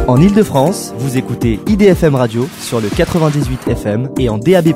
En Ile-de-France, vous écoutez IDFM Radio sur le 98 FM et en DAB+.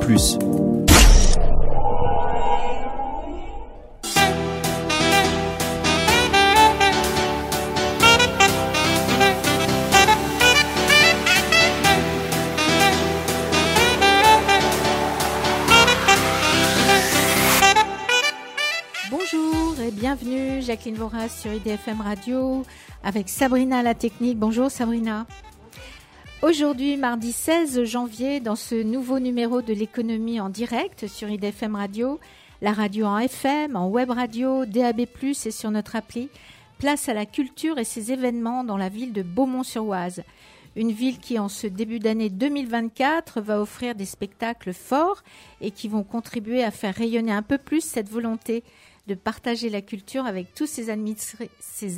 Bonjour et bienvenue, Jacqueline Voras sur IDFM Radio avec Sabrina à la technique. Bonjour Sabrina. Aujourd'hui, mardi 16 janvier, dans ce nouveau numéro de l'économie en direct sur IDFM Radio, la radio en FM, en web radio, DAB+, et sur notre appli, place à la culture et ses événements dans la ville de Beaumont-sur-Oise. Une ville qui, en ce début d'année 2024, va offrir des spectacles forts et qui vont contribuer à faire rayonner un peu plus cette volonté de partager la culture avec tous ses administrés,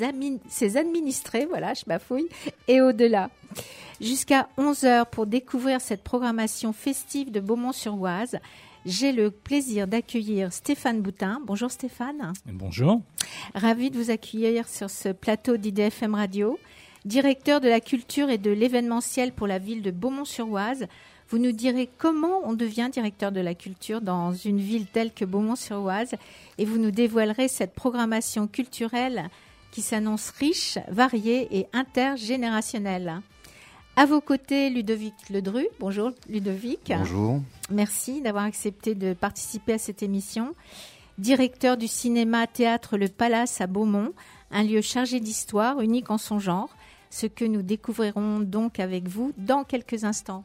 voilà, je bafouille, et au-delà. Jusqu'à 11h pour découvrir cette programmation festive de Beaumont-sur-Oise, j'ai le plaisir d'accueillir Stéphane Boutin. Bonjour Stéphane. Bonjour. Ravi de vous accueillir sur ce plateau d'IDFM Radio. Directeur de la culture et de l'événementiel pour la ville de Beaumont-sur-Oise, vous nous direz comment on devient directeur de la culture dans une ville telle que Beaumont-sur-Oise et vous nous dévoilerez cette programmation culturelle qui s'annonce riche, variée et intergénérationnelle. À vos côtés, Ludovic Ledru. Bonjour Ludovic. Bonjour. Merci d'avoir accepté de participer à cette émission. Directeur du cinéma-théâtre Le Palace à Beaumont, un lieu chargé d'histoire, unique en son genre, ce que nous découvrirons donc avec vous dans quelques instants.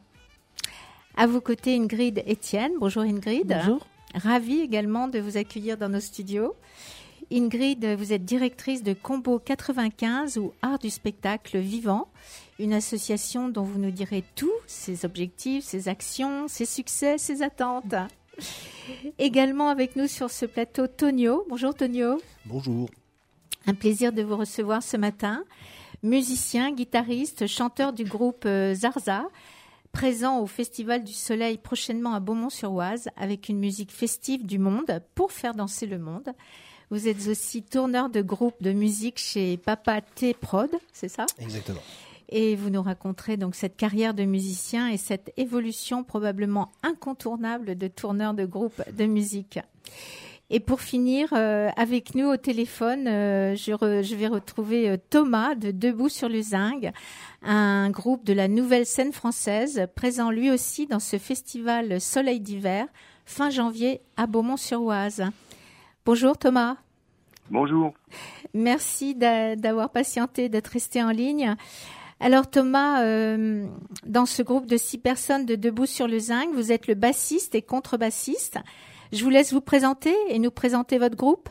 À vos côtés, Ingrid Etienne. Bonjour Ingrid. Bonjour. Ravie également de vous accueillir dans nos studios. Ingrid, vous êtes directrice de Combo 95 ou Art du spectacle vivant, une association dont vous nous direz tout, ses objectifs, ses actions, ses succès, ses attentes. Également avec nous sur ce plateau, Tonio. Bonjour Tonio. Bonjour. Un plaisir de vous recevoir ce matin. Musicien, guitariste, chanteur du groupe Zarza, présent au Festival du Soleil prochainement à Beaumont-sur-Oise avec une musique festive du monde pour faire danser le monde. Vous êtes aussi tourneur de groupe de musique chez Papa T Prod, c'est ça ? Exactement. Et vous nous raconterez donc cette carrière de musicien et cette évolution probablement incontournable de tourneur de groupe de musique. Et pour finir, avec nous au téléphone, je vais retrouver Thomas de Debout sur le Zinc, un groupe de la nouvelle scène française, présent lui aussi dans ce festival Soleil d'hiver, fin janvier à Beaumont-sur-Oise. Bonjour Thomas. Bonjour. Merci d'avoir patienté, d'être resté en ligne. Alors Thomas, dans ce groupe de 6 personnes de Debout sur le Zinc, vous êtes le bassiste et contrebassiste. Je vous laisse vous présenter et nous présenter votre groupe.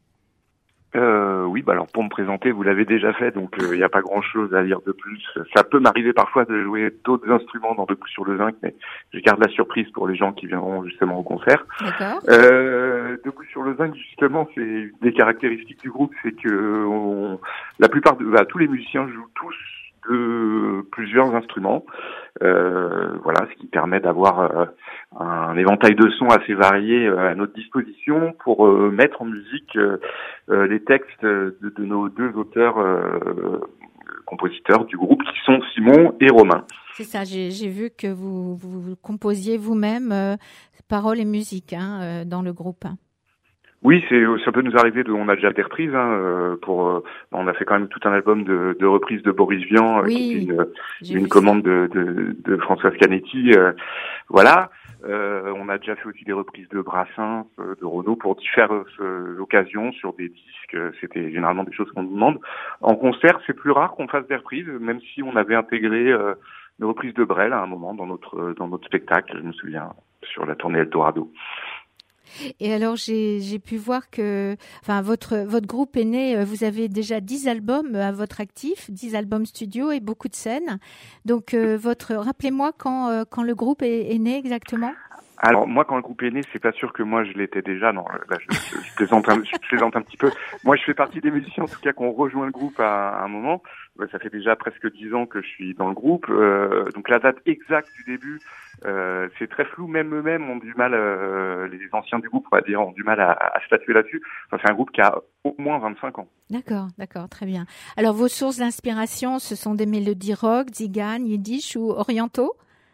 Oui, alors pour me présenter, vous l'avez déjà fait, donc il n'y a pas grand-chose à dire de plus. Ça peut m'arriver parfois de jouer d'autres instruments dans Debout sur le Zinc, mais je garde la surprise pour les gens qui viendront justement au concert. D'accord. Debout sur le Zinc, justement, c'est une des caractéristiques du groupe, c'est que la plupart tous les musiciens jouent tous de plusieurs instruments. Voilà, ce qui permet d'avoir un éventail de sons assez varié à notre disposition pour mettre en musique les textes de nos 2 auteurs compositeurs du groupe qui sont Simon et Romain. C'est ça, j'ai vu que vous composiez vous-même paroles et musique dans le groupe. Oui, ça peut nous arriver. On a déjà des reprises. On a fait quand même tout un album de reprises de Boris Vian, oui, qui est une commande de Françoise Canetti. Voilà. On a déjà fait aussi des reprises de Brassens, de Renaud pour différentes occasions sur des disques. C'était généralement des choses qu'on nous demande. En concert, c'est plus rare qu'on fasse des reprises, même si on avait intégré une reprise de Brel à un moment dans notre spectacle. Je me souviens sur la tournée Eldorado. Et alors, j'ai pu voir que, votre groupe est né, vous avez déjà 10 albums à votre actif, 10 albums studio et beaucoup de scènes. Donc, rappelez-moi quand le groupe est né exactement. Alors moi, quand le groupe est né, c'est pas sûr que moi je l'étais déjà. Non, là je plaisante un petit peu. Moi, je fais partie des musiciens, en tout cas, qui ont rejoint le groupe à un moment. Ça fait déjà presque 10 ans que je suis dans le groupe. Donc la date exacte du début, c'est très flou. Même eux-mêmes ont du mal, les anciens du groupe, on va dire, ont du mal à statuer là-dessus. Enfin, c'est un groupe qui a au moins 25 ans. D'accord, très bien. Alors vos sources d'inspiration, ce sont des mélodies rock, tziganes, yiddish ou orientaux?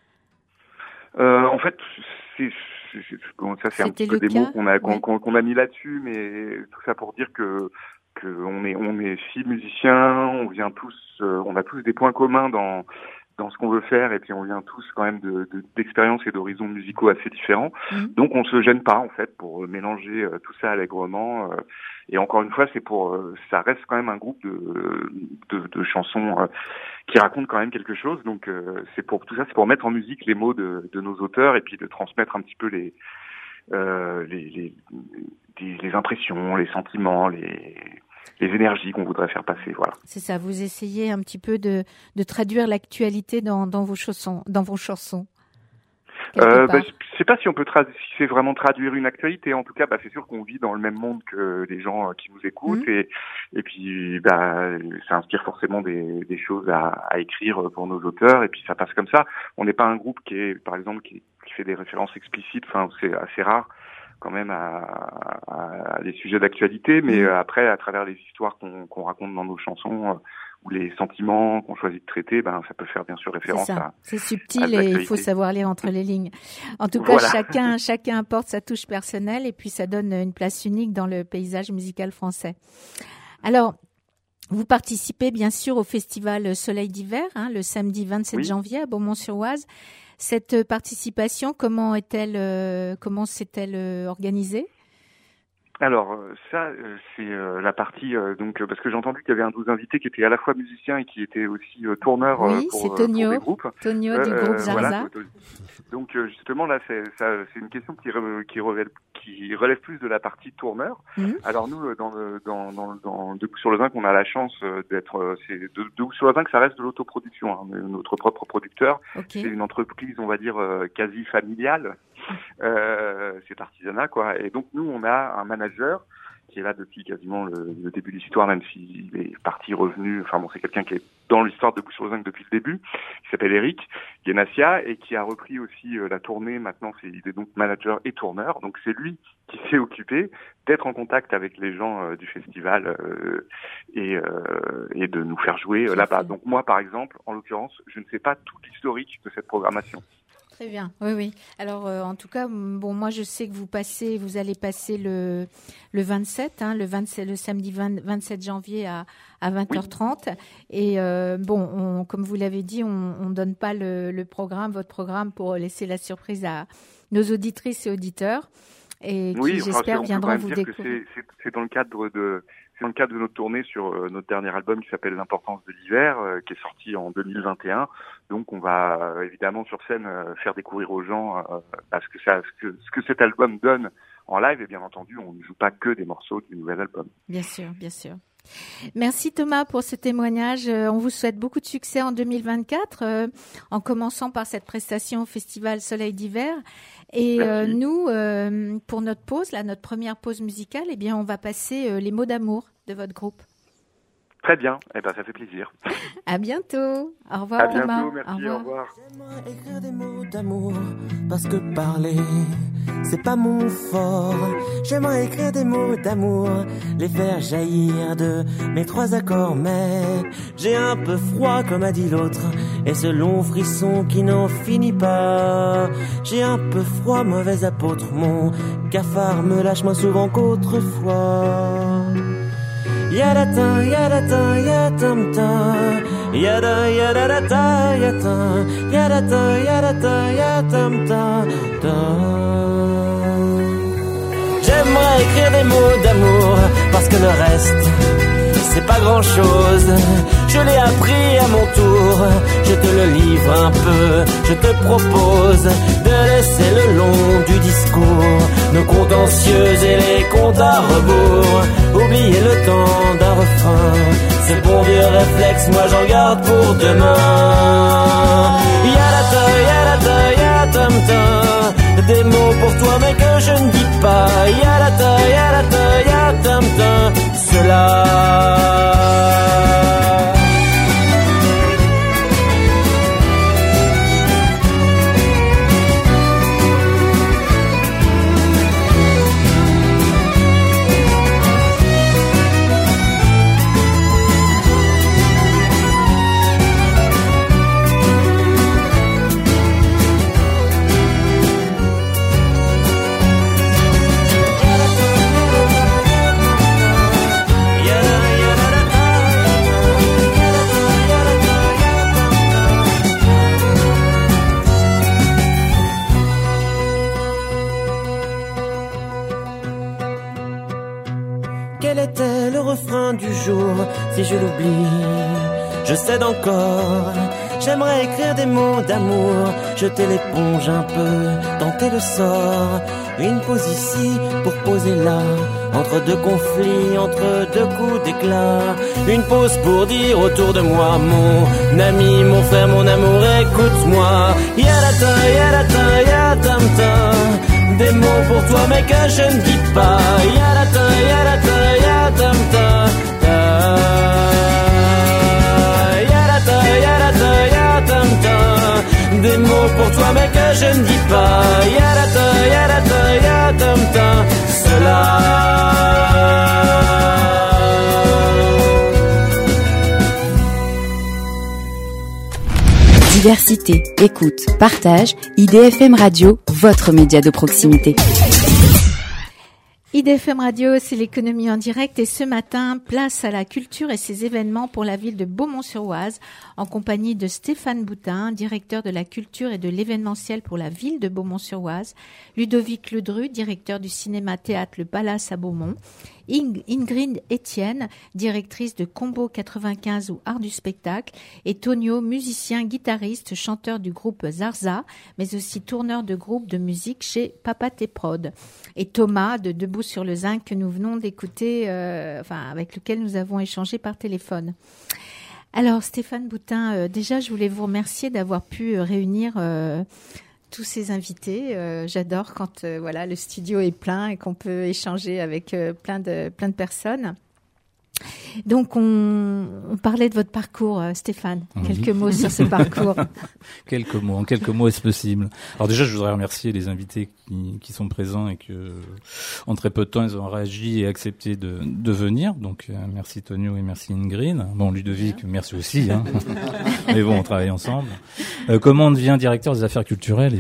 En fait, bon, ça c'est un petit peu des mots qu'on a mis là-dessus, mais tout ça pour dire que on est 6 musiciens, on a tous des points communs dans ce qu'on veut faire, et puis on vient tous quand même d'expériences et d'horizons musicaux assez différents. Donc on se gêne pas en fait pour mélanger tout ça allègrement. Et encore une fois, ça reste quand même un groupe de chansons qui racontent quand même quelque chose. Donc c'est pour mettre en musique les mots de nos auteurs, et puis de transmettre un petit peu les impressions, les sentiments, les énergies qu'on voudrait faire passer, voilà. C'est ça, vous essayez un petit peu de traduire l'actualité dans vos chansons. Je sais pas si si c'est vraiment traduire une actualité. En tout cas, c'est sûr qu'on vit dans le même monde que les gens qui nous écoutent, et puis ça inspire forcément des choses à écrire pour nos auteurs, et puis ça passe comme ça. On n'est pas un groupe qui fait des références explicites. Enfin, c'est assez rare quand même à des sujets d'actualité, mais après, à travers les histoires qu'on raconte dans nos chansons, ou les sentiments qu'on choisit de traiter, ça peut faire bien sûr référence à... C'est subtil, et il faut savoir lire entre les lignes. En tout cas, voilà. chacun apporte sa touche personnelle, et puis ça donne une place unique dans le paysage musical français. Alors, vous participez bien sûr au festival Soleil d'hiver, le samedi 27 janvier à Beaumont-sur-Oise. Cette participation, comment s'est-elle organisée? Alors ça, c'est la partie parce que j'ai entendu qu'il y avait un de vos invités qui était à la fois musicien et qui était aussi tourneur pour les groupes. Tonio du groupe Zarza. Voilà. Donc justement là, c'est une question qui relève plus de la partie tourneur. Alors nous, dans Debout sur le zinc, on a la chance d'être Debout sur le zinc, ça reste de l'autoproduction, notre propre producteur. C'est une entreprise, on va dire quasi familiale. C'est artisanat, quoi. Et donc nous, on a un manager qui est là depuis quasiment le début de l'histoire, même s'il est revenu. Enfin bon, c'est quelqu'un qui est dans l'histoire de Debout sur le zinc depuis le début, qui s'appelle Eric Guénassia, et qui a repris aussi la tournée. Maintenant, il est donc manager et tourneur. Donc c'est lui qui s'est occupé d'être en contact avec les gens du festival et de nous faire jouer là-bas. Donc moi, par exemple, en l'occurrence, je ne sais pas tout l'historique de cette programmation. Très bien, oui. Alors, en tout cas, moi, je sais que vous allez passer le 27, le samedi 27 janvier à 20h30. Et comme vous l'avez dit, on donne pas votre programme pour laisser la surprise à nos auditrices et auditeurs, et qui, j'espère, viendront vous découvrir. C'est dans le cadre de notre tournée sur notre dernier album qui s'appelle L'importance de l'hiver, qui est sorti en 2021. Donc on va évidemment sur scène faire découvrir aux gens ce que cet album donne en live, et bien entendu on ne joue pas que des morceaux du nouvel album. Bien sûr. Merci Thomas pour ce témoignage. On vous souhaite beaucoup de succès en 2024, en commençant par cette prestation au Festival Soleil d'hiver. Et nous, pour notre pause, notre première pause musicale, on va passer les mots d'amour de votre groupe. Très bien, ça fait plaisir. À bientôt. Au revoir Thomas. À bientôt, merci, au revoir. J'aimerais écrire des mots d'amour, parce que parler, c'est pas mon fort. J'aimerais écrire des mots d'amour, les faire jaillir de mes 3 accords, mais j'ai un peu froid comme a dit l'autre, et ce long frisson qui n'en finit pas. J'ai un peu froid, mauvais apôtre, mon cafard me lâche moins souvent qu'autrefois. Yadata, yadata, yatamta, yada, yadata, yata, yadata, yadata, yatamta, ta. J'aimerais écrire des mots d'amour, parce que le reste, c'est pas grand chose. Je l'ai appris à mon tour, je te le livre un peu. Je te propose de laisser le long du discours nos contentieux et les comptes à rebours. Oublier le temps d'un refrain, ce bon vieux réflexe, moi j'en garde pour demain. Yadata, yadata, yatamta, des mots pour toi mais que je ne dis pas. Yalata, yalata, yatamta, cela. Quel était le refrain du jour? Si je l'oublie, je cède encore. J'aimerais écrire des mots d'amour, jeter l'éponge un peu, tenter le sort. Une pause ici pour poser là, entre deux conflits, entre deux coups d'éclat. Une pause pour dire autour de moi, mon ami, mon frère, mon amour, écoute-moi. Yalata, yalata, yatamta, des mots pour toi mais que je ne dis pas. Yalata, yalata, yatamta, yalata, yalata, yatamta, des mots pour toi mais que je ne dis pas. Yalata, yalata, yatamta, cela. Diversité, écoute, partage, IDFM Radio, votre média de proximité. IDFM Radio, c'est l'économie en direct et ce matin, place à la culture et ses événements pour la ville de Beaumont-sur-Oise en compagnie de Stéphane Boutin, directeur de la culture et de l'événementiel pour la ville de Beaumont-sur-Oise, Ludovic Ledru, directeur du cinéma-théâtre Le Palace à Beaumont, Ingrid Etienne, directrice de Combo 95 ou Art du spectacle, et Tonio, musicien, guitariste, chanteur du groupe Zarza, mais aussi tourneur de groupe de musique chez Papa T-Prod. Et Thomas de Debout sur le Zinc que nous venons d'écouter, avec lequel nous avons échangé par téléphone. Alors Stéphane Boutin, déjà je voulais vous remercier d'avoir pu réunir tous ces invités. J'adore quand le studio est plein et qu'on peut échanger avec plein de personnes. Donc on parlait de votre parcours, Stéphane. Oui. Quelques mots sur ce parcours. En quelques mots est-ce possible. Alors déjà, je voudrais remercier les invités qui sont présents et que, en très peu de temps, ils ont réagi et accepté de venir. Donc merci Tonio et merci Ingrid. Bon, Ludovic, merci aussi. Hein. Mais bon, on travaille ensemble. Comment on devient directeur des affaires culturelles?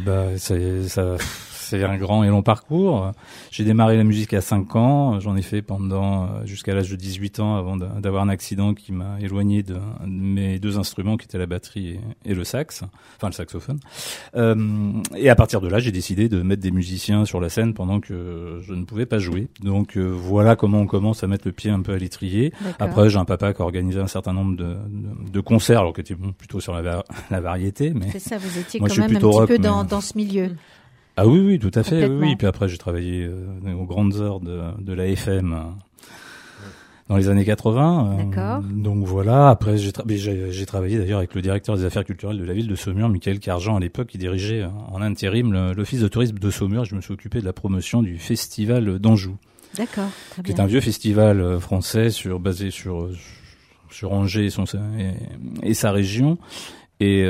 C'est un grand et long parcours. J'ai démarré la musique à 5 ans. J'en ai fait jusqu'à l'âge de 18 ans avant d'avoir un accident qui m'a éloigné de mes deux instruments qui étaient la batterie et le sax, enfin le saxophone. Et à partir de là, j'ai décidé de mettre des musiciens sur la scène pendant que je ne pouvais pas jouer. Donc voilà comment on commence à mettre le pied un peu à l'étrier. D'accord. Après, j'ai un papa qui a organisé un certain nombre de concerts, alors qui était plutôt sur la variété. Mais c'est ça, vous étiez moi, quand même un petit peu dans ce milieu. Ah oui, tout à fait. Oui. Puis après, j'ai travaillé aux grandes heures de la FM dans les années 80. D'accord. Donc voilà. Après, j'ai travaillé d'ailleurs avec le directeur des affaires culturelles de la ville de Saumur, Michael Cargent, à l'époque, qui dirigeait en intérim l'office de tourisme de Saumur. Je me suis occupé de la promotion du festival d'Anjou. D'accord. Très bien. Qui est un vieux festival français basé sur Angers et sa région. Et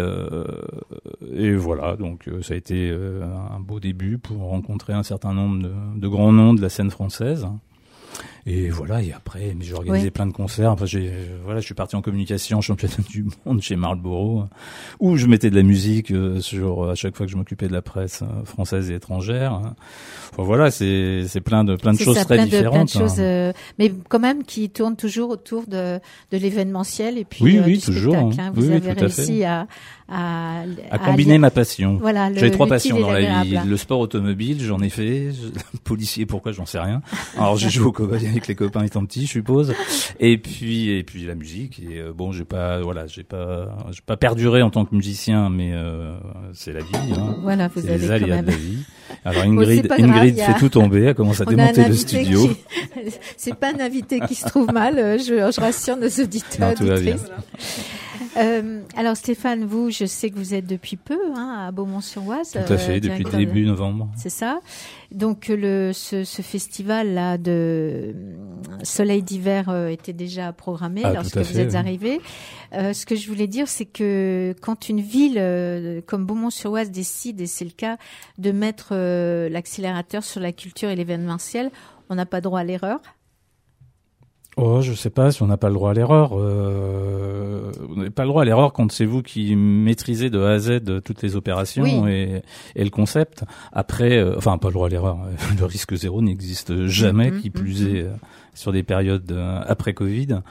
voilà, donc ça a été un beau début pour rencontrer un certain nombre de grands noms de la scène française. Et voilà, et après, j'ai organisé plein de concerts. Enfin, je suis parti en communication, championnat du monde chez Marlboro, où je mettais de la musique à chaque fois que je m'occupais de la presse française et étrangère. Enfin voilà, c'est plein de choses très différentes. Plein de choses, mais quand même qui tournent toujours autour de l'événementiel et puis oui, du toujours, spectacle. Hein. Vous avez réussi à combiner ma passion. Voilà, j'avais 3 passions dans la vie. Le sport automobile, j'en ai fait. Policier, pourquoi, j'en sais rien. Alors j'ai joué au cowboy avec les copains étant petit, je suppose. Et puis la musique. Et bon, j'ai pas perduré en tant que musicien, mais c'est la vie. Hein. Voilà, vous avez les aléas quand même de la vie. Alors Ingrid fait tout tomber, elle commence à démonter le studio. C'est pas un invité qui se trouve mal, je rassure nos auditeurs. Non, tout va bien. Alors Stéphane, vous, je sais que vous êtes depuis peu à Beaumont-sur-Oise. Tout à fait, depuis début novembre. C'est ça. Donc ce festival-là de Soleil d'hiver était déjà programmé lorsque vous êtes arrivé. Ce que je voulais dire, c'est que quand une ville comme Beaumont-sur-Oise décide, et c'est le cas, de mettre l'accélérateur sur la culture et l'événementiel, on n'a pas droit à l'erreur. Oh, je sais pas si on n'a pas le droit à l'erreur. Vous n'avez pas le droit à l'erreur quand c'est vous qui maîtrisez de A à Z toutes les opérations et le concept. Après, enfin, pas le droit à l'erreur. Le risque zéro n'existe jamais, qui plus est sur des périodes après Covid.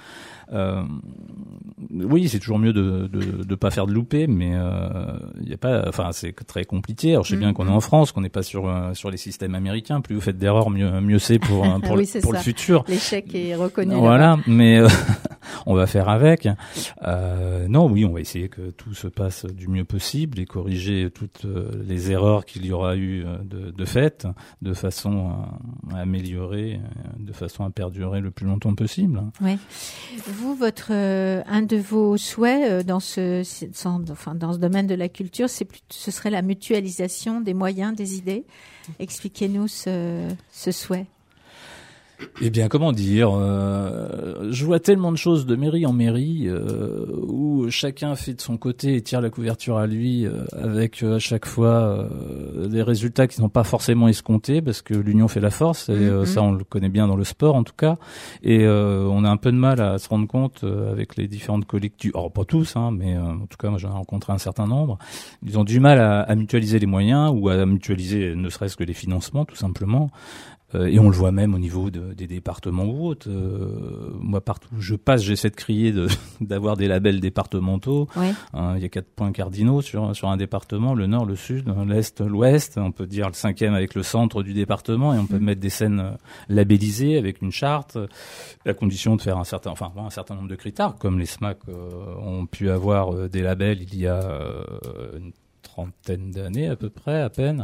Oui, c'est toujours mieux de pas faire de loupé, mais il y a pas, enfin c'est très compliqué. Alors je sais bien qu'on est en France, qu'on n'est pas sur les systèmes américains. Plus vous faites d'erreurs, mieux c'est pour oui, pour le futur. L'échec est reconnu. Voilà, mais on va faire avec. Non, oui, on va essayer que tout se passe du mieux possible et corriger toutes les erreurs qu'il y aura eu de fait, de façon à améliorer, de façon à perdurer le plus longtemps possible. Oui. Vous, un de vos souhaits dans ce domaine de la culture, ce serait la mutualisation des moyens, des idées. Expliquez-nous ce souhait. Eh bien, comment dire, je vois tellement de choses de mairie en mairie où chacun fait de son côté et tire la couverture à lui avec à chaque fois des résultats qui ne sont pas forcément escomptés parce que l'union fait la force et ça on le connaît bien dans le sport en tout cas et on a un peu de mal à se rendre compte avec les différentes collectivités, alors pas tous mais en tout cas moi j'en ai rencontré un certain nombre, ils ont du mal à mutualiser les moyens ou à mutualiser ne serait-ce que les financements tout simplement. Et on le voit même au niveau des départements ou autres. Moi, partout où je passe, j'essaie de crier d'avoir des labels départementaux. Ouais. Il y a 4 points cardinaux sur un département, le nord, le sud, l'est, l'ouest. On peut dire le 5e avec le centre du département et on peut mettre des scènes labellisées avec une charte, la condition de faire un certain nombre de critères, comme les SMAC ont pu avoir des labels il y a une trentaine d'années à peu près, à peine.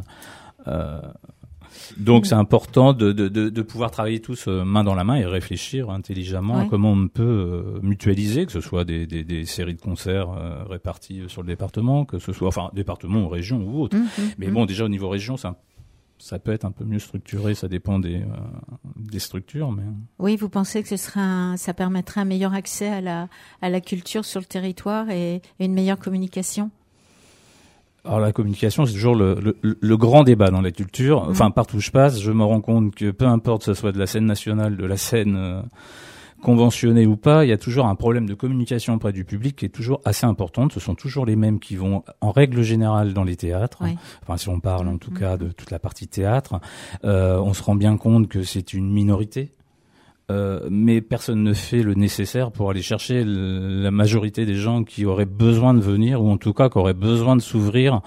Donc c'est important de pouvoir travailler tous main dans la main et réfléchir intelligemment à comment on peut mutualiser, que ce soit des séries de concerts répartis sur le département, que ce soit département ou région ou autre. Mais bon, déjà au niveau région, ça peut être un peu mieux structuré, ça dépend des structures. Mais... Oui, vous pensez que ça permettrait un meilleur accès à la culture sur le territoire et une meilleure communication? Alors la communication, c'est toujours le grand débat dans la culture. Enfin, partout où je passe, je me rends compte que peu importe que ce soit de la scène nationale, de la scène conventionnée ou pas, il y a toujours un problème de communication auprès du public qui est toujours assez importante. Ce sont toujours les mêmes qui vont, en règle générale, dans les théâtres. Oui. Enfin, si on parle en tout cas de toute la partie théâtre, on se rend bien compte que c'est une minorité. Mais personne ne fait le nécessaire pour aller chercher la majorité des gens qui auraient besoin de venir ou en tout cas qui auraient besoin de s'ouvrir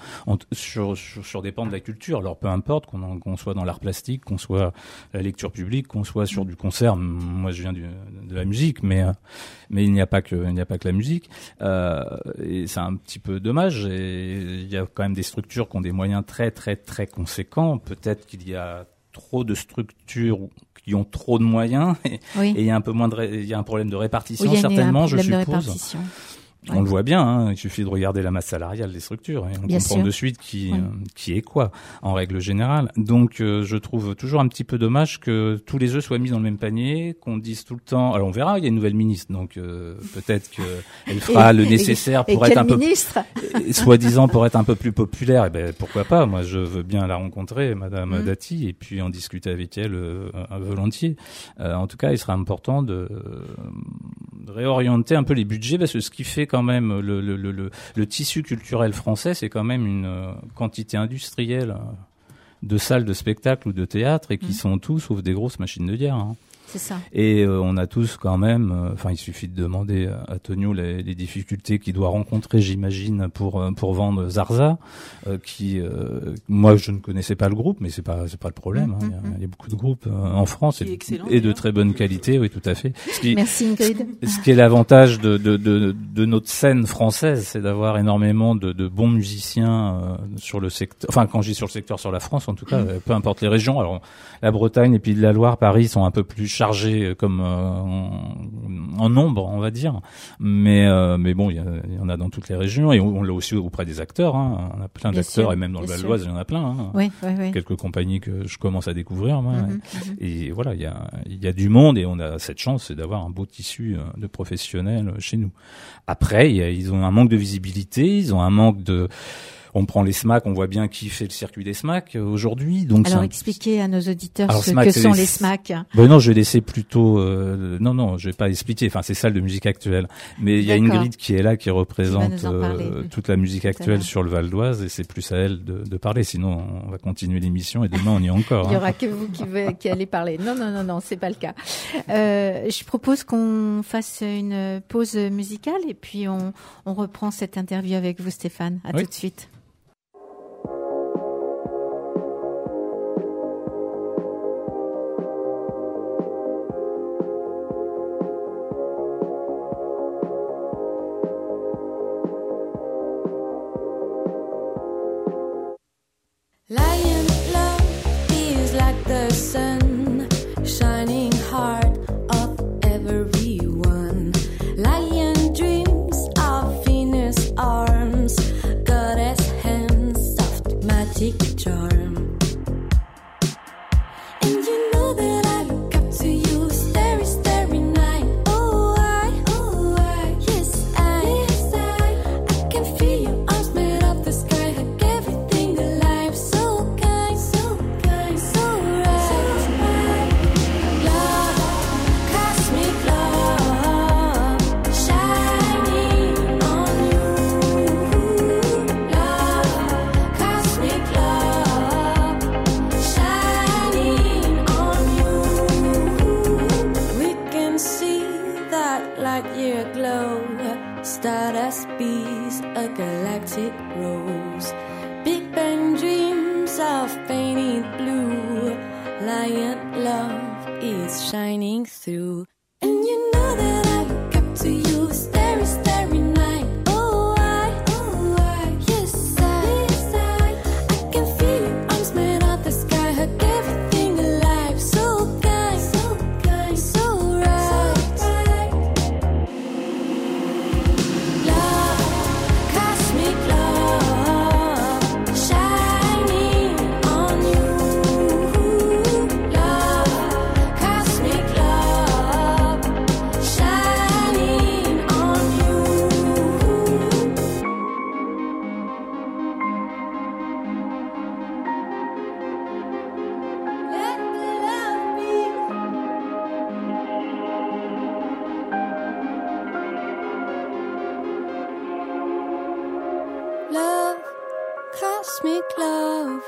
sur des pans de la culture. Alors peu importe qu'on soit dans l'art plastique, qu'on soit la lecture publique, qu'on soit sur du concert. Moi je viens de la musique, mais il n'y a pas que la musique. Et c'est un petit peu dommage. Et il y a quand même des structures qui ont des moyens très très très conséquents. Peut-être qu'il y a trop de structures qui ont trop de moyens et il y a un peu moins il y a un problème de répartition certainement, je suppose. On le voit bien, il suffit de regarder la masse salariale des structures et on comprend de suite qui est quoi en règle générale. Donc je trouve toujours un petit peu dommage que tous les œufs soient mis dans le même panier, qu'on dise tout le temps. Alors on verra, il y a une nouvelle ministre, donc peut-être qu'elle fera le nécessaire pour être un peu soi-disant pour être un peu plus populaire. Et ben pourquoi pas, moi je veux bien la rencontrer, Madame Dati, et puis en discuter avec elle volontiers. En tout cas, il sera important de réorienter un peu les budgets parce que ce qui fait quand même le tissu culturel français, c'est quand même une quantité industrielle de salles de spectacle ou de théâtre et qui sont tous sauf des grosses machines de guerre. C'est ça. Et on a tous quand même, il suffit de demander à Tonio les difficultés qu'il doit rencontrer, j'imagine, pour vendre Zarza, qui moi je ne connaissais pas le groupe, mais c'est pas le problème. Il y a beaucoup de groupes en France et de très bonne qualité, oui, tout à fait. Merci Ingrid. Ce qui est l'avantage de notre scène française, c'est d'avoir énormément de bons musiciens sur le secteur. Enfin, quand je dis sur le secteur, sur la France, en tout cas, peu importe les régions. Alors la Bretagne et puis la Loire, Paris sont un peu plus chargé comme en nombre, on va dire. Mais bon, il y en a dans toutes les régions et on l'a aussi auprès des acteurs. Hein. On a plein Bien d'acteurs sûr, et même dans le bien Val-d'Oise, sûr. il y en a plein. Hein. Oui. Quelques compagnies que je commence à découvrir. Moi, Mhm. Et voilà, il y a du monde et on a cette chance, c'est d'avoir un beau tissu de professionnels chez nous. Après, ils ont un manque de visibilité, ils ont un manque de... On prend les SMAC, on voit bien qui fait le circuit des SMAC aujourd'hui. Donc Alors expliquez à nos auditeurs Alors, ce SMAC, que c'est sont les- les SMAC. Non, je vais laisser plutôt... Non, je vais pas expliquer. Enfin, c'est salles de musique actuelle. Mais il y a D'accord. Ingrid qui est là, qui représente nous en parler, toute la musique tout à actuelle l'heure. sur le Val d'Oise et c'est plus à elle de parler. Sinon, on va continuer l'émission et demain, on y est encore. Il y hein. aura que vous qui allez parler. Non, c'est pas le cas. Je propose qu'on fasse une pause musicale et puis on reprend cette interview avec vous, Stéphane. À Oui. tout de suite. Lion love is like the sun, shining heart of everyone. Lion dreams of Venus arms, goddess hands, soft magic charm. And you know that I look up to you, starry, starry night. Oh I, yes I can feel your arms made of the sky, hug everything alive. So kind, so right. Love, cosmic love, shining on you. Love, cosmic love, shining on you. We can see that light year glow, stardust bees, a galactic rose. Big Bang dreams of painted blue. Lion love is shining through. And you know that I look up to you, starry, starry night. Oh I, yes I can feel your arms made of the sky, hug everything alive. So kind, so right. Love, cosmic love, shining on you. Love, cosmic love, shining on you. Let the love be. Love, cosmic love,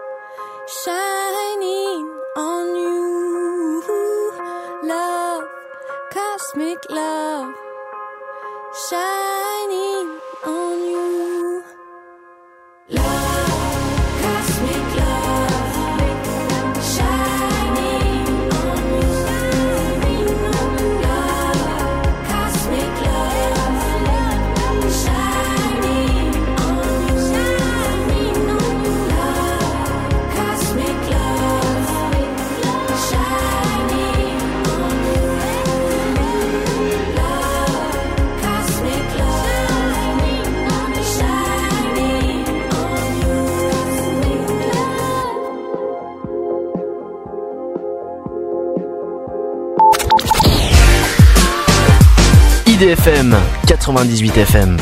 shining on you. Love, cosmic love, shining on you. Love, cosmic love, shining on you. Love, cosmic love, shining on you. Love, cosmic love, shining on you. Love, cosmic love, shining IDFM 98 FM.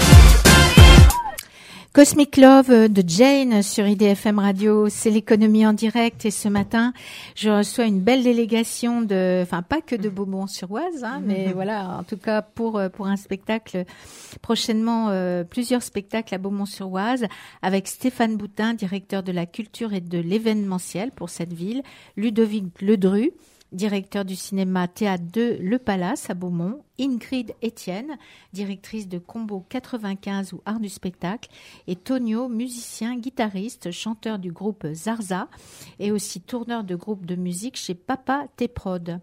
Cosmic Love de Jane sur IDFM Radio, c'est l'économie en direct et ce matin, je reçois une belle délégation pas que de Beaumont-sur-Oise, mais voilà, en tout cas pour un spectacle, prochainement plusieurs spectacles à Beaumont-sur-Oise avec Stéphane Boutin, directeur de la culture et de l'événementiel pour cette ville, Ludovic Ledru, directeur du cinéma Théâtre de Le Palace à Beaumont, Ingrid Etienne, directrice de Combo 95 ou Art du spectacle, et Tonio, musicien, guitariste, chanteur du groupe Zarza et aussi tourneur de groupe de musique chez Papa T-Prod.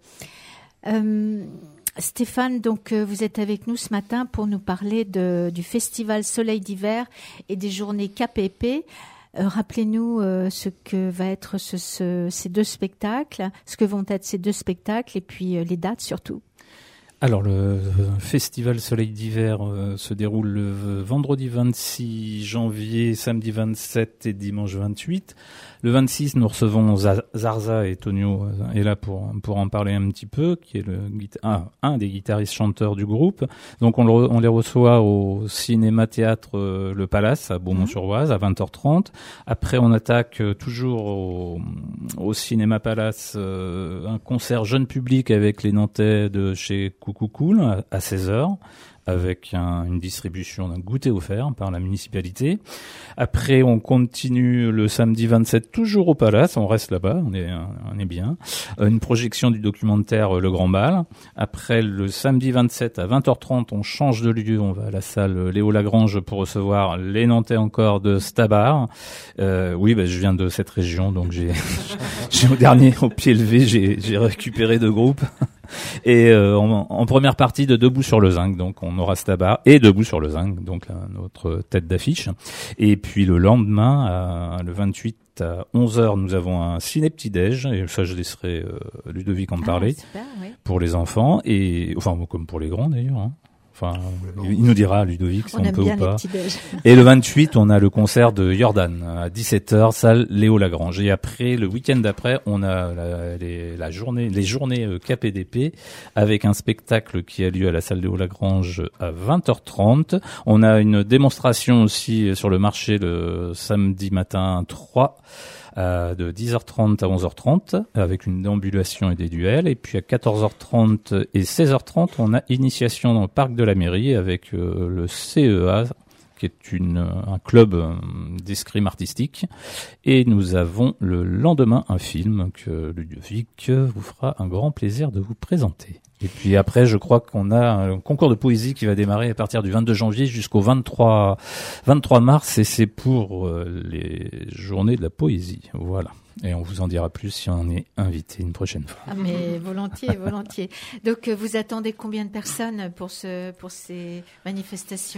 Stéphane, donc vous êtes avec nous ce matin pour nous parler du festival Soleil d'hiver et des journées KPP. Rappelez-nous ce que va être ces deux spectacles, ce que vont être ces deux spectacles et puis les dates surtout. Alors, le Festival Soleil d'hiver se déroule le vendredi 26 janvier, samedi 27 et dimanche 28. Le 26, nous recevons Zarza et Tonio est là pour en parler un petit peu, qui est un des guitaristes chanteurs du groupe. Donc, on les reçoit au cinéma-théâtre Le Palace à Beaumont-sur-Oise à 20h30. Après, on attaque toujours au Cinéma Palace un concert jeune public avec les Nantais de chez Coucou Cool à 16h. Avec une distribution d'un goûter offert par la municipalité. Après, on continue le samedi 27, toujours au Palace, on reste là-bas, on est bien. Une projection du documentaire Le Grand Bal. Après, le samedi 27 à 20h30, on change de lieu, on va à la salle Léo Lagrange pour recevoir les Nantais encore de Stabar. Oui, je viens de cette région, donc j'ai au pied levé, j'ai récupéré 2 groupes. Et en première partie de Debout sur le Zinc, donc on aura Stabar et Debout sur le Zinc, donc notre tête d'affiche. Et puis le lendemain, le 28 à 11h, nous avons un ciné petit-déj, et ça je laisserai Ludovic en parler, super, oui. Pour les enfants, et enfin comme pour les grands d'ailleurs, hein. Enfin, il nous dira, Ludovic, si on peut ou pas. Et le 28, on a le concert de Jordan à 17h, salle Léo Lagrange. Et après, le week-end d'après, on a les journées KPDP avec un spectacle qui a lieu à la salle Léo Lagrange à 20h30. On a une démonstration aussi sur le marché le samedi matin 3. De 10h30 à 11h30 avec une déambulation et des duels, et puis à 14h30 et 16h30 on a initiation dans le parc de la mairie avec le CEA qui est un club d'escrime artistique, et nous avons le lendemain un film que Ludovic vous fera un grand plaisir de vous présenter. Et puis après, je crois qu'on a un concours de poésie qui va démarrer à partir du 22 janvier jusqu'au 23 mars, et c'est pour les journées de la poésie. Voilà. Et on vous en dira plus si on est invité une prochaine fois. Ah mais volontiers, volontiers. Donc vous attendez combien de personnes pour ces manifestations ?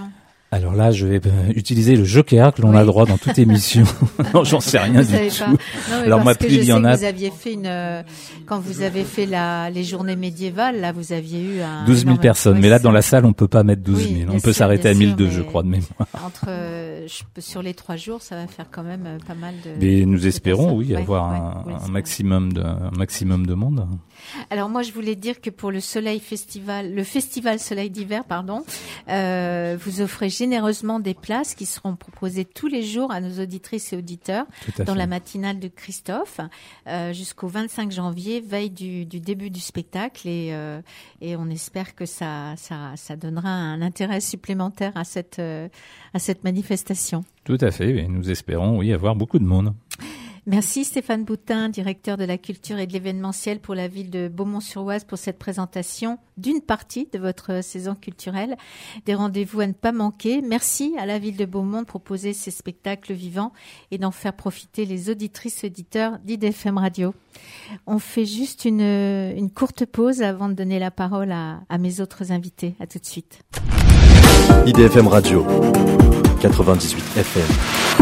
Alors là, je vais utiliser le joker que l'on a le droit dans toute émission. Non, j'en sais rien du tout. Non, alors moi, plus il y en a. Vous aviez fait quand vous avez fait les journées médiévales, là, vous aviez eu 12 000 personnes. Mais là, dans la salle, on peut pas mettre 12 000. On peut s'arrêter à 1002, je crois, de mémoire. Sur les 3 jours, ça va faire quand même pas mal de. Mais nous espérons, avoir un maximum de monde. Alors moi, je voulais dire que pour le festival Soleil d'hiver, vous offrez généreusement des places qui seront proposées tous les jours à nos auditrices et auditeurs dans la matinale de Christophe jusqu'au 25 janvier, veille du début du spectacle, et on espère que ça donnera un intérêt supplémentaire à cette manifestation. Tout à fait, et nous espérons avoir beaucoup de monde. Merci Stéphane Boutin, directeur de la culture et de l'événementiel pour la ville de Beaumont-sur-Oise, pour cette présentation d'une partie de votre saison culturelle. Des rendez-vous à ne pas manquer. Merci à la ville de Beaumont de proposer ces spectacles vivants et d'en faire profiter les auditrices et auditeurs d'IDFM Radio. On fait juste une courte pause avant de donner la parole à mes autres invités. À tout de suite. IDFM Radio 98 FM.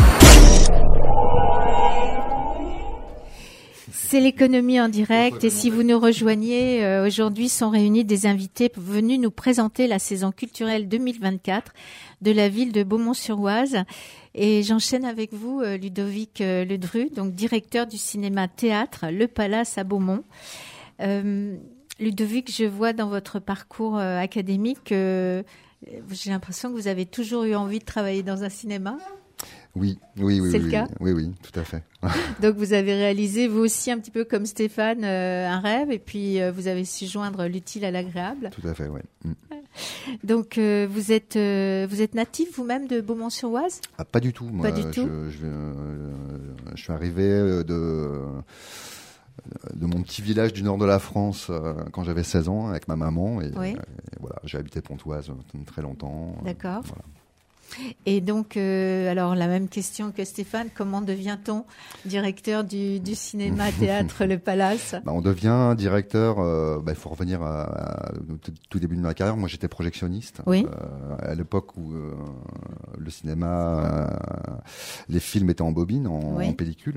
C'est l'économie en direct, et si vous nous rejoignez, aujourd'hui sont réunis des invités venus nous présenter la saison culturelle 2024 de la ville de Beaumont-sur-Oise. Et j'enchaîne avec vous, Ludovic Ledru, donc directeur du cinéma-théâtre Le Palace à Beaumont. Ludovic, je vois dans votre parcours académique, j'ai l'impression que vous avez toujours eu envie de travailler dans un cinéma. Oui. C'est le cas ? Oui, tout à fait. Donc vous avez réalisé, vous aussi, un petit peu comme Stéphane, un rêve, et puis vous avez su joindre l'utile à l'agréable. Tout à fait, oui. Donc vous êtes natif vous-même de Beaumont-sur-Oise ? Pas du tout. Moi, pas du tout. Je suis arrivé de mon petit village du nord de la France quand j'avais 16 ans avec ma maman, et voilà, j'ai habité Pontoise très longtemps. D'accord. Voilà. Et donc, alors la même question que Stéphane, comment devient-on directeur du cinéma-théâtre Le Palace ? On devient directeur, il faut revenir au tout début de ma carrière. Moi, j'étais projectionniste. Oui. À l'époque où le cinéma, les films étaient en bobine, en pellicule.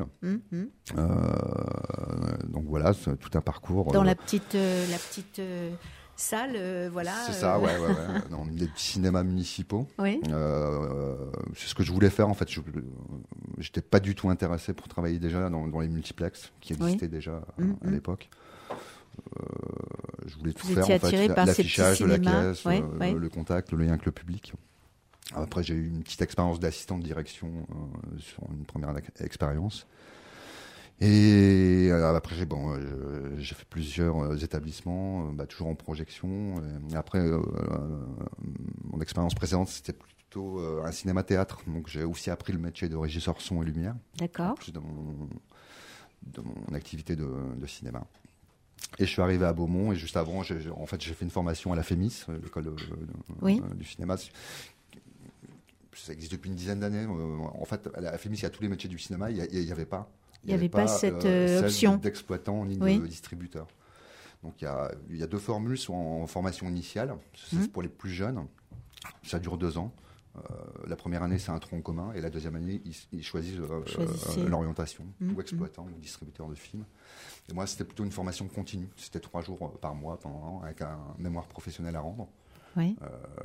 Donc voilà, c'est tout un parcours. Dans la petite salle, voilà. C'est ça, ouais. Dans les petits cinémas municipaux. Oui. C'est ce que je voulais faire en fait. J'étais pas du tout intéressé pour travailler déjà dans les multiplexes qui existaient déjà à l'époque. Je voulais tout faire en fait, l'affichage de la caisse, le contact, le lien avec le public. Après, j'ai eu une petite expérience d'assistant de direction sur une première expérience. Et après, j'ai fait plusieurs établissements, toujours en projection. Et après, mon expérience précédente, c'était plutôt un cinéma-théâtre. Donc, j'ai aussi appris le métier de régisseur son et lumière. D'accord. Plus de mon activité de cinéma. Et je suis arrivé à Beaumont. Et juste avant, j'ai fait une formation à la FEMIS, l'école du cinéma. Ça existe depuis une dizaine d'années. En fait, à la FEMIS, il y a tous les métiers du cinéma. Il n'y avait pas. Il n'y avait pas cette option d'exploitant ni de distributeur. Donc il y a deux formules, soit en formation initiale, c'est pour les plus jeunes, ça dure 2 ans. La première année, c'est un tronc commun, et la deuxième année, ils choisissent l'orientation, ou exploitant, ou distributeur de films. Et moi, c'était plutôt une formation continue, c'était 3 jours par mois, pendant un an, avec un mémoire professionnel à rendre. Oui.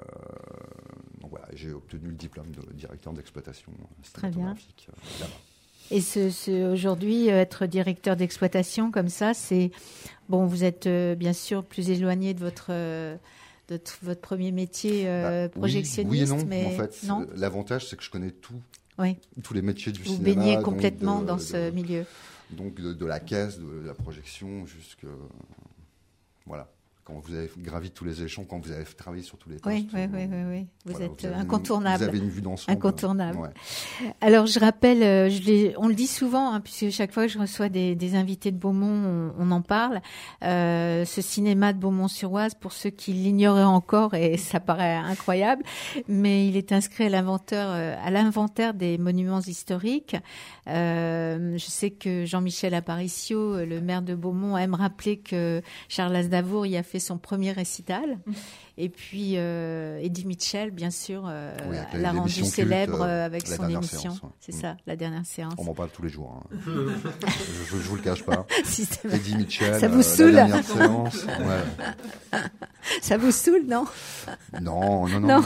Donc voilà, j'ai obtenu le diplôme de directeur d'exploitation cinématographique là-bas. Et aujourd'hui, être directeur d'exploitation comme ça, c'est bon. Vous êtes bien sûr plus éloigné de votre premier métier projectionniste, oui et non. Mais en fait, non. L'avantage, c'est que je connais tous les métiers du cinéma. Vous baignez complètement dans ce milieu. Donc de la caisse, de la projection, jusque voilà. Quand vous avez gravi tous les échelons, quand vous avez travaillé sur tous les postes. Oui. Vous êtes incontournable. Vous avez une vue d'ensemble. Incontournable. Ouais. Alors, je rappelle, on le dit souvent, puisque chaque fois que je reçois des invités de Beaumont, on en parle. Ce cinéma de Beaumont-sur-Oise, pour ceux qui l'ignoraient encore, et ça paraît incroyable, mais il est inscrit à l'inventaire des monuments historiques. Je sais que Jean-Michel Aparicio, le maire de Beaumont, aime rappeler que Charles Aznavour y a fait son premier récital. Et puis Eddie Mitchell, bien sûr, l'a rendu célèbre avec son émission. C'est ça, la dernière séance. On m'en parle tous les jours. Hein. je vous le cache pas. Eddie Mitchell, ça vous saoule, la dernière séance. Ouais. Ça vous saoule, non? Non.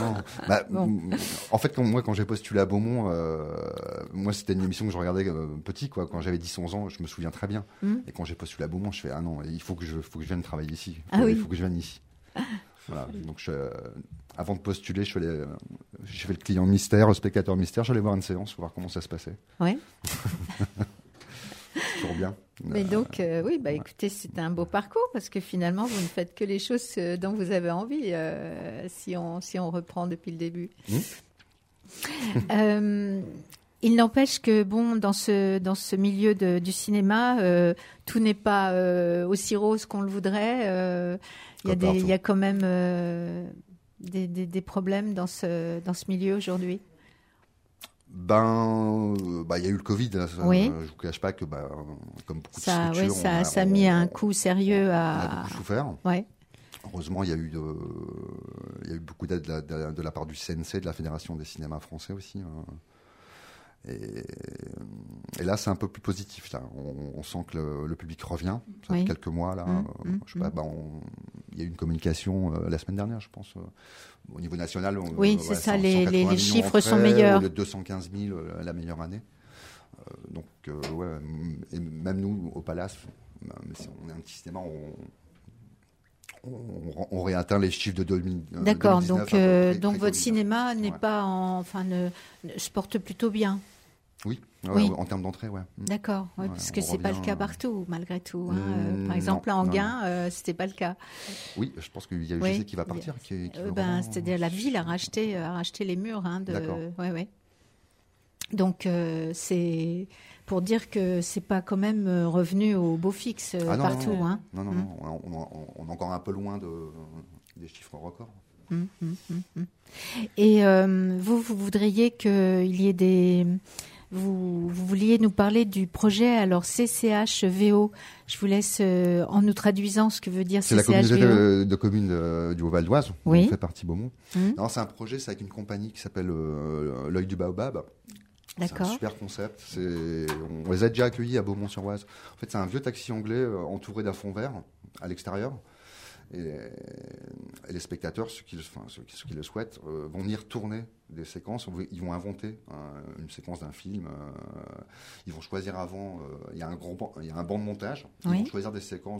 En fait, quand j'ai postulé à Beaumont, moi c'était une émission que je regardais petit, quoi. Quand j'avais 10-11 ans, je me souviens très bien. Et quand j'ai postulé à Beaumont, je fais non, il faut que je vienne travailler ici. Il faut que je vienne ici. Voilà, donc avant de postuler, j'ai fait le client mystère, le spectateur mystère, j'allais voir une séance pour voir comment ça se passait. Oui. Toujours bien. Mais donc, écoutez, c'est un beau parcours parce que finalement, vous ne faites que les choses dont vous avez envie, si on reprend depuis le début. Il n'empêche que dans ce milieu du cinéma, tout n'est pas aussi rose qu'on le voudrait. Il y a quand même des problèmes dans ce milieu aujourd'hui. Il y a eu le Covid. Je ne vous cache pas que, comme beaucoup de structures, ça a mis un coup sérieux on a beaucoup souffert. Ouais. Heureusement, il y a eu beaucoup d'aide de la part du CNC, de la Fédération des cinémas français aussi. Et là, c'est un peu plus positif. Là. On sent que le public revient. Ça fait quelques mois. Là, je sais pas, il y a eu une communication la semaine dernière, je pense. Au niveau national, c'est ça. Les chiffres sont meilleurs. De 215 000 la meilleure année. Et même nous, au Palace, on est un petit cinéma. On réatteint les chiffres de 2019. D'accord. Donc votre cinéma n'est pas se porte plutôt bien. Oui. En termes d'entrée, D'accord, parce que c'est pas le cas partout, malgré tout. Par exemple, à Enghien, c'était pas le cas. Oui, je pense qu'il y a UGC qui va partir. C'est-à-dire la ville a racheté les murs. D'accord. Donc c'est pour dire que c'est pas quand même revenu au beau fixe partout. Non. On est encore un peu loin des chiffres records. Et vous voudriez qu'il y ait des... Vous vouliez nous parler du projet alors CCHVO. Je vous laisse en nous traduisant ce que veut dire CCHVO. C'est la communauté de communes du Haut-Val d'Oise, oui. On fait partie Beaumont. Non, c'est un projet, c'est avec une compagnie qui s'appelle l'Œil du Baobab. D'accord. C'est un super concept. On les a déjà accueillis à Beaumont-sur-Oise. En fait, c'est un vieux taxi anglais entouré d'un fond vert à l'extérieur. Et les spectateurs, ceux qui le souhaitent, vont venir tourner des séquences. Ils vont inventer une séquence d'un film. Ils vont choisir avant. Il y a un banc de montage. Ils vont choisir des séquences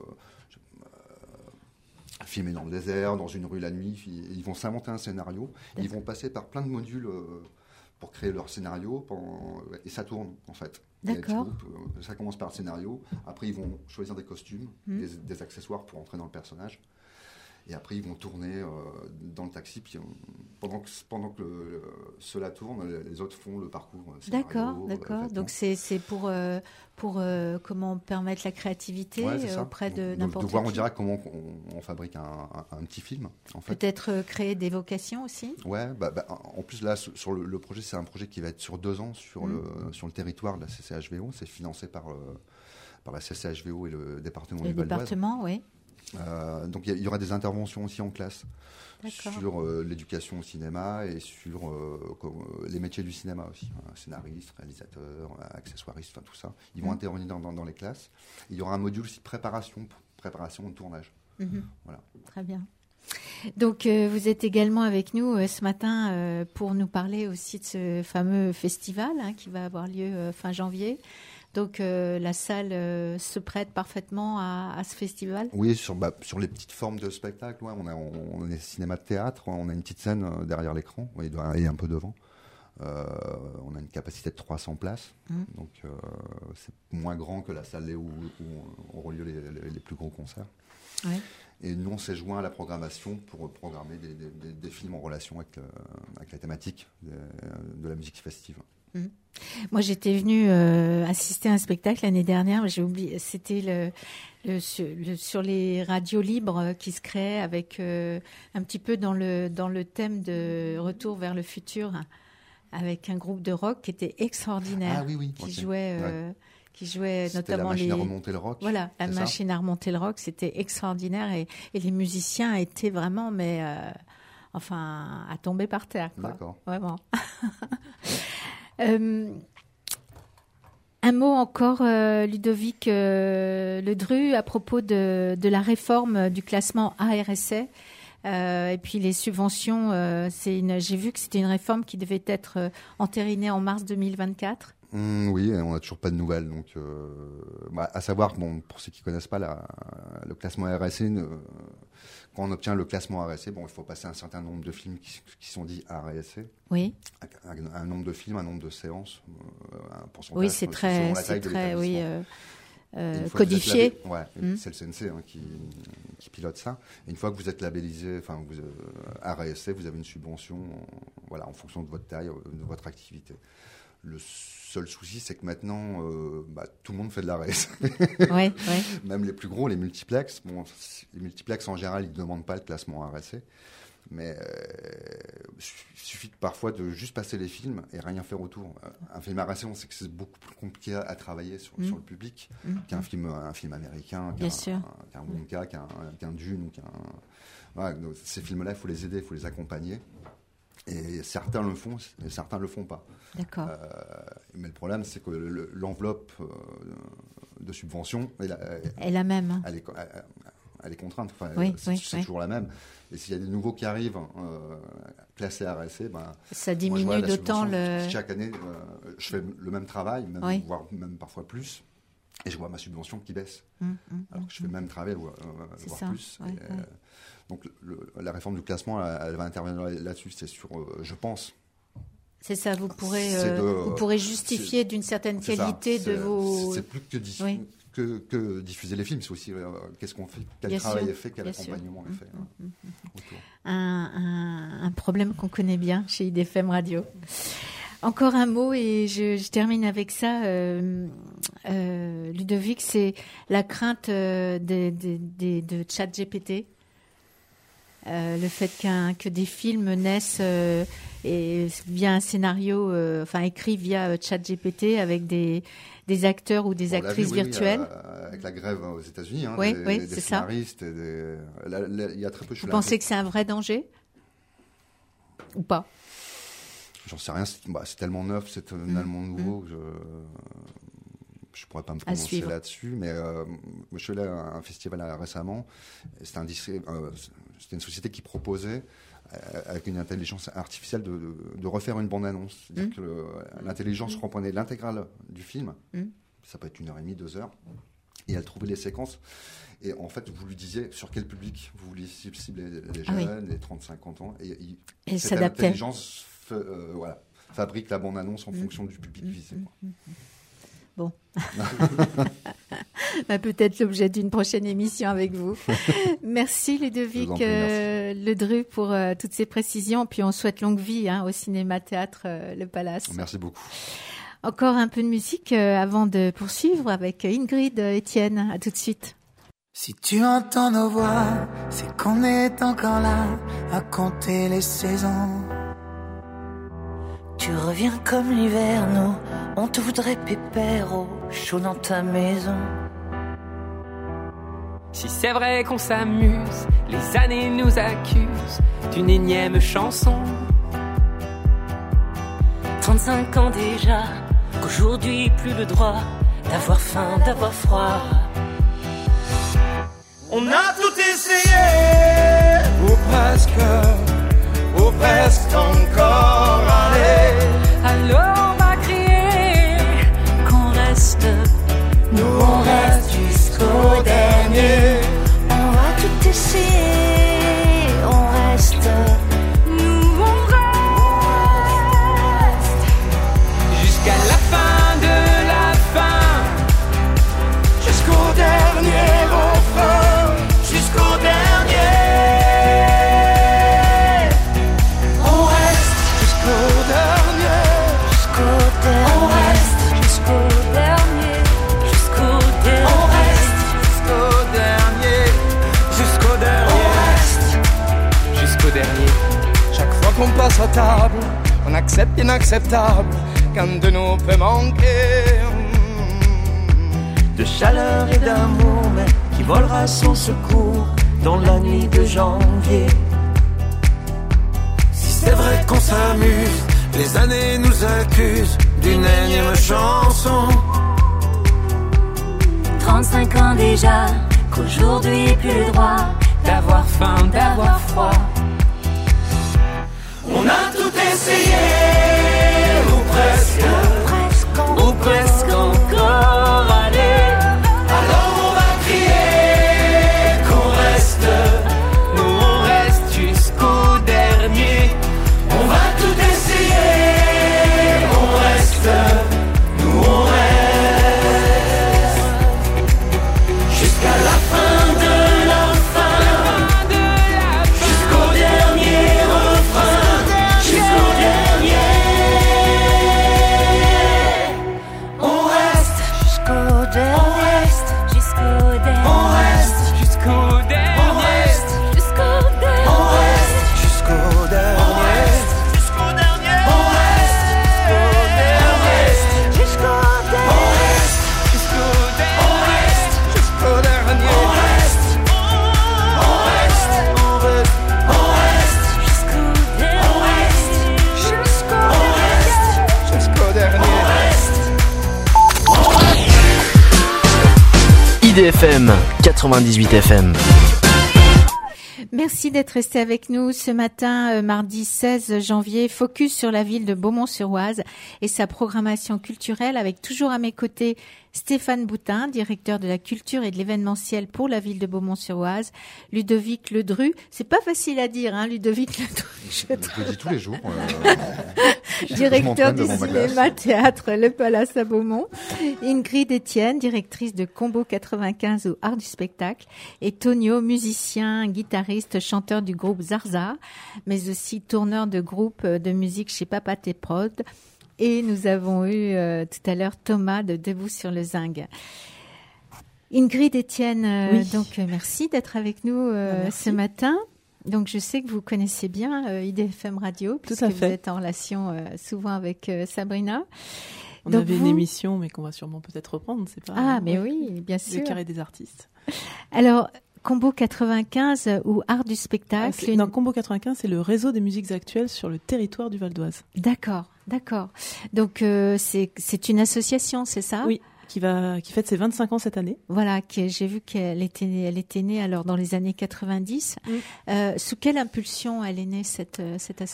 filmées dans le désert, dans une rue la nuit. Ils vont s'inventer un scénario. Ils vont passer par plein de modules pour créer leur scénario. Et ça tourne, en fait. D'accord. Ça commence par le scénario. Après, ils vont choisir des costumes, des accessoires pour entrer dans le personnage. Et après, ils vont tourner dans le taxi. Puis, pendant que cela tourne, les autres font le parcours. D'accord. Donc, c'est pour comment permettre la créativité auprès de n'importe qui. On dirait comment on fabrique un petit film. En fait. Peut-être créer des vocations aussi. Ouais. En plus, là, sur le projet, c'est un projet qui va être sur 2 ans sur le territoire de la CCHVO. C'est financé par la CCHVO et le département du Val d'Oise. Le département, oui. Donc il y aura des interventions aussi en classe sur l'éducation au cinéma et sur les métiers du cinéma aussi, scénariste, réalisateur, accessoiriste, enfin tout ça. Ils vont intervenir dans les classes. Et il y aura un module aussi de préparation au tournage. Voilà. Très bien. Donc vous êtes également avec nous ce matin pour nous parler aussi de ce fameux festival qui va avoir lieu fin janvier. Donc la salle se prête parfaitement à ce festival. Oui, sur les petites formes de spectacle, on est cinéma de théâtre, on a une petite scène derrière l'écran, il doit aller un peu devant. On a une capacité de 300 places, donc c'est moins grand que la salle où auront lieu les plus gros concerts. Ouais. Et nous, on s'est joint à la programmation pour programmer des films en relation avec la thématique de la musique festive. Moi, j'étais venue assister à un spectacle l'année dernière, j'ai oublié, c'était sur les radios libres qui se créaient avec un petit peu dans le thème de Retour vers le futur, avec un groupe de rock qui était extraordinaire, qui jouait c'était notamment la machine à remonter le rock. Voilà, la machine à remonter le rock, c'était extraordinaire et les musiciens étaient vraiment, à tomber par terre, quoi. D'accord. Vraiment. Un mot encore, Ludovic Ledru, à propos de la réforme du classement ARSA. Et puis les subventions, j'ai vu que c'était une réforme qui devait être entérinée en mars 2024. Oui, on n'a toujours pas de nouvelles. Donc, à savoir, pour ceux qui ne connaissent pas le classement RSA, quand on obtient le classement RSA, il faut passer un certain nombre de films qui sont dits RSA. Oui. Un nombre de films, un nombre de séances, un pourcentage. Oui, c'est très codifié. C'est le CNC qui pilote ça. Et une fois que vous êtes labellisé, RSA, vous avez une subvention, en fonction de votre taille, de votre activité. Le seul souci, c'est que maintenant, tout le monde fait de la RSA. Oui. Même les plus gros, les multiplex. Les multiplex, en général, ils ne demandent pas le classement RSA. Mais il suffit parfois de juste passer les films et rien faire autour. Un film RSA, on sait que c'est beaucoup plus compliqué à travailler sur le public qu'un film américain, qu'un Wonka, qu'un Dune. Ces films-là, il faut les aider, il faut les accompagner. Et certains le font, et certains le font pas. D'accord. Mais le problème, c'est que l'enveloppe de subvention est la même. Elle est contrainte. C'est toujours la même. Et s'il y a des nouveaux qui arrivent classés RSA, ça diminue d'autant le. Chaque année, je fais le même travail, voire même parfois plus. Et je vois ma subvention qui baisse. Alors que je fais le même travail, voire plus. Donc la réforme du classement, elle va intervenir là-dessus. C'est sur, je pense. C'est ça, vous pourrez justifier d'une certaine qualité de vos... C'est plus que diffuser les films, c'est aussi qu'est-ce qu'on fait, quel travail est fait, quel accompagnement est fait. Autour. Un problème qu'on connaît bien chez IDFM Radio. Encore un mot et je termine avec ça, Ludovic, c'est la crainte de ChatGPT. le fait que des films naissent et via un scénario, écrit via ChatGPT avec des acteurs ou des actrices virtuelles. Avec la grève aux États-Unis, des c'est scénaristes. Il y a très peu de choses. Vous pensez que c'est un vrai danger ou pas? J'en sais rien. C'est tellement neuf, c'est tellement nouveau que je pourrais pas me prononcer là-dessus. Mais je suis allé à un festival récemment. C'était une société qui proposait avec une intelligence artificielle de refaire une bande-annonce. C'est-à-dire que l'intelligence reprenait l'intégrale du film, ça peut être 1h30, 2 heures, et elle trouvait les séquences. Et en fait, vous lui disiez sur quel public vous vouliez cibler les jeunes, les 30-50 ans. Et cette intelligence fabrique la bande-annonce en fonction du public visé. Bon. Peut-être l'objet d'une prochaine émission avec vous. Merci Ludovic Ledru pour toutes ces précisions. Puis on souhaite longue vie au cinéma théâtre Le Palace. Merci beaucoup. Encore un peu de musique avant de poursuivre avec Ingrid Etienne. À tout de suite. Si tu entends nos voix, c'est qu'on est encore là à compter les saisons. Tu reviens comme l'hiver, nous, on te voudrait pépère au chaud dans ta maison. Si c'est vrai qu'on s'amuse, les années nous accusent d'une énième chanson. 35 ans déjà, qu'aujourd'hui plus le droit d'avoir faim, d'avoir froid. On a tout essayé, ou presque encore, allez. Alors on va crier qu'on reste, nous on reste jusqu'au dernier. On va tout essayer, on reste, nous on reste. Jusqu'à la fin de la fin, jusqu'au dernier refrain, jusqu'au dernier. Chaque fois qu'on passe à table, on accepte l'inacceptable qu'un de nous peut manquer. De chaleur et d'amour, mais qui volera son secours dans la nuit de janvier. Si c'est vrai qu'on s'amuse, les années nous accusent d'une énième chanson. 35 ans déjà, qu'aujourd'hui plus le droit d'avoir faim, d'avoir froid. On a tout essayé, ou presque encore, allez. Alors on va crier qu'on reste, nous on reste jusqu'au dernier. On va tout essayer, on reste, nous on reste, jusqu'à la fin de la fin, jusqu'au dernier refrain. IDFM 98 FM. Merci d'être resté avec nous ce matin, mardi 16 janvier. Focus sur la ville de Beaumont-sur-Oise et sa programmation culturelle avec toujours à mes côtés Stéphane Boutin, directeur de la culture et de l'événementiel pour la ville de Beaumont-sur-Oise. Ludovic Ledru, c'est pas facile à dire, Ludovic Ledru. Je le dis tous les jours. Directeur du cinéma théâtre Le Palace à Beaumont. Ingrid Etienne, directrice de Combo 95 au Art du spectacle. Et Tonio, musicien, guitariste, chanteur du groupe Zarzar, mais aussi tourneur de groupe de musique chez Papaté Prod. Et nous avons eu tout à l'heure Thomas de Debout sur le Zinc. Ingrid Etienne, donc merci d'être avec nous ce matin. Donc je sais que vous connaissez bien IDFM Radio, puisque vous êtes en relation souvent avec Sabrina. On avait une émission, mais qu'on va sûrement peut-être reprendre, c'est pas... Ah, mais oui, bien sûr. Le carré des artistes. Alors, Combo 95 ou Art du spectacle Non, Combo 95, c'est le réseau des musiques actuelles sur le territoire du Val d'Oise. D'accord. Donc, c'est une association, c'est ça ? Oui. Qui fête ses 25 ans cette année. Voilà, j'ai vu qu'elle était née alors dans les années 90. Sous quelle impulsion elle est née cette association ?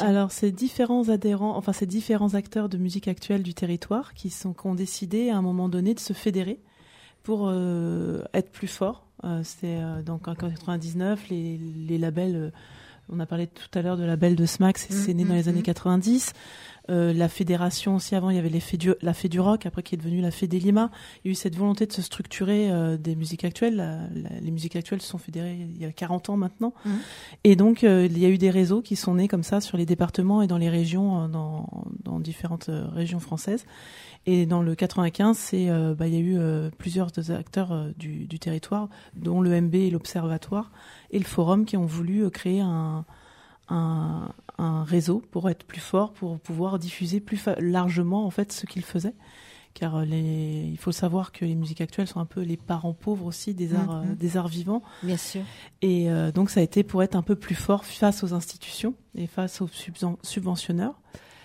Alors, c'est différents adhérents, c'est différents acteurs de musique actuelle du territoire qui ont décidé à un moment donné de se fédérer pour être plus forts. Donc en 99, les labels, on a parlé tout à l'heure de label de SMAC, c'est né dans les années 90. La fédération aussi, avant il y avait la Fée du Rock, après qui est devenue la Fée des Limas. Il y a eu cette volonté de se structurer des musiques actuelles. Les musiques actuelles se sont fédérées il y a 40 ans maintenant. Et donc il y a eu des réseaux qui sont nés comme ça sur les départements et dans les régions, dans différentes régions françaises. Et dans le 95, il y a eu plusieurs acteurs du territoire, dont le MB et l'Observatoire et le Forum, qui ont voulu créer un réseau pour être plus fort, pour pouvoir diffuser plus largement en fait ce qu'ils faisaient. Car il faut savoir que les musiques actuelles sont un peu les parents pauvres aussi des arts vivants. Bien sûr. Et donc ça a été pour être un peu plus fort face aux institutions et face aux subventionneurs.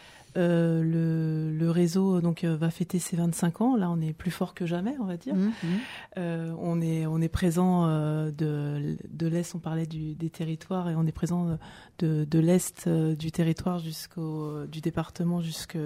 Le réseau va fêter ses 25 ans. Là, on est plus fort que jamais, on va dire. On est présent de l'Est, on parlait des territoires, et on est présent de l'Est du territoire du département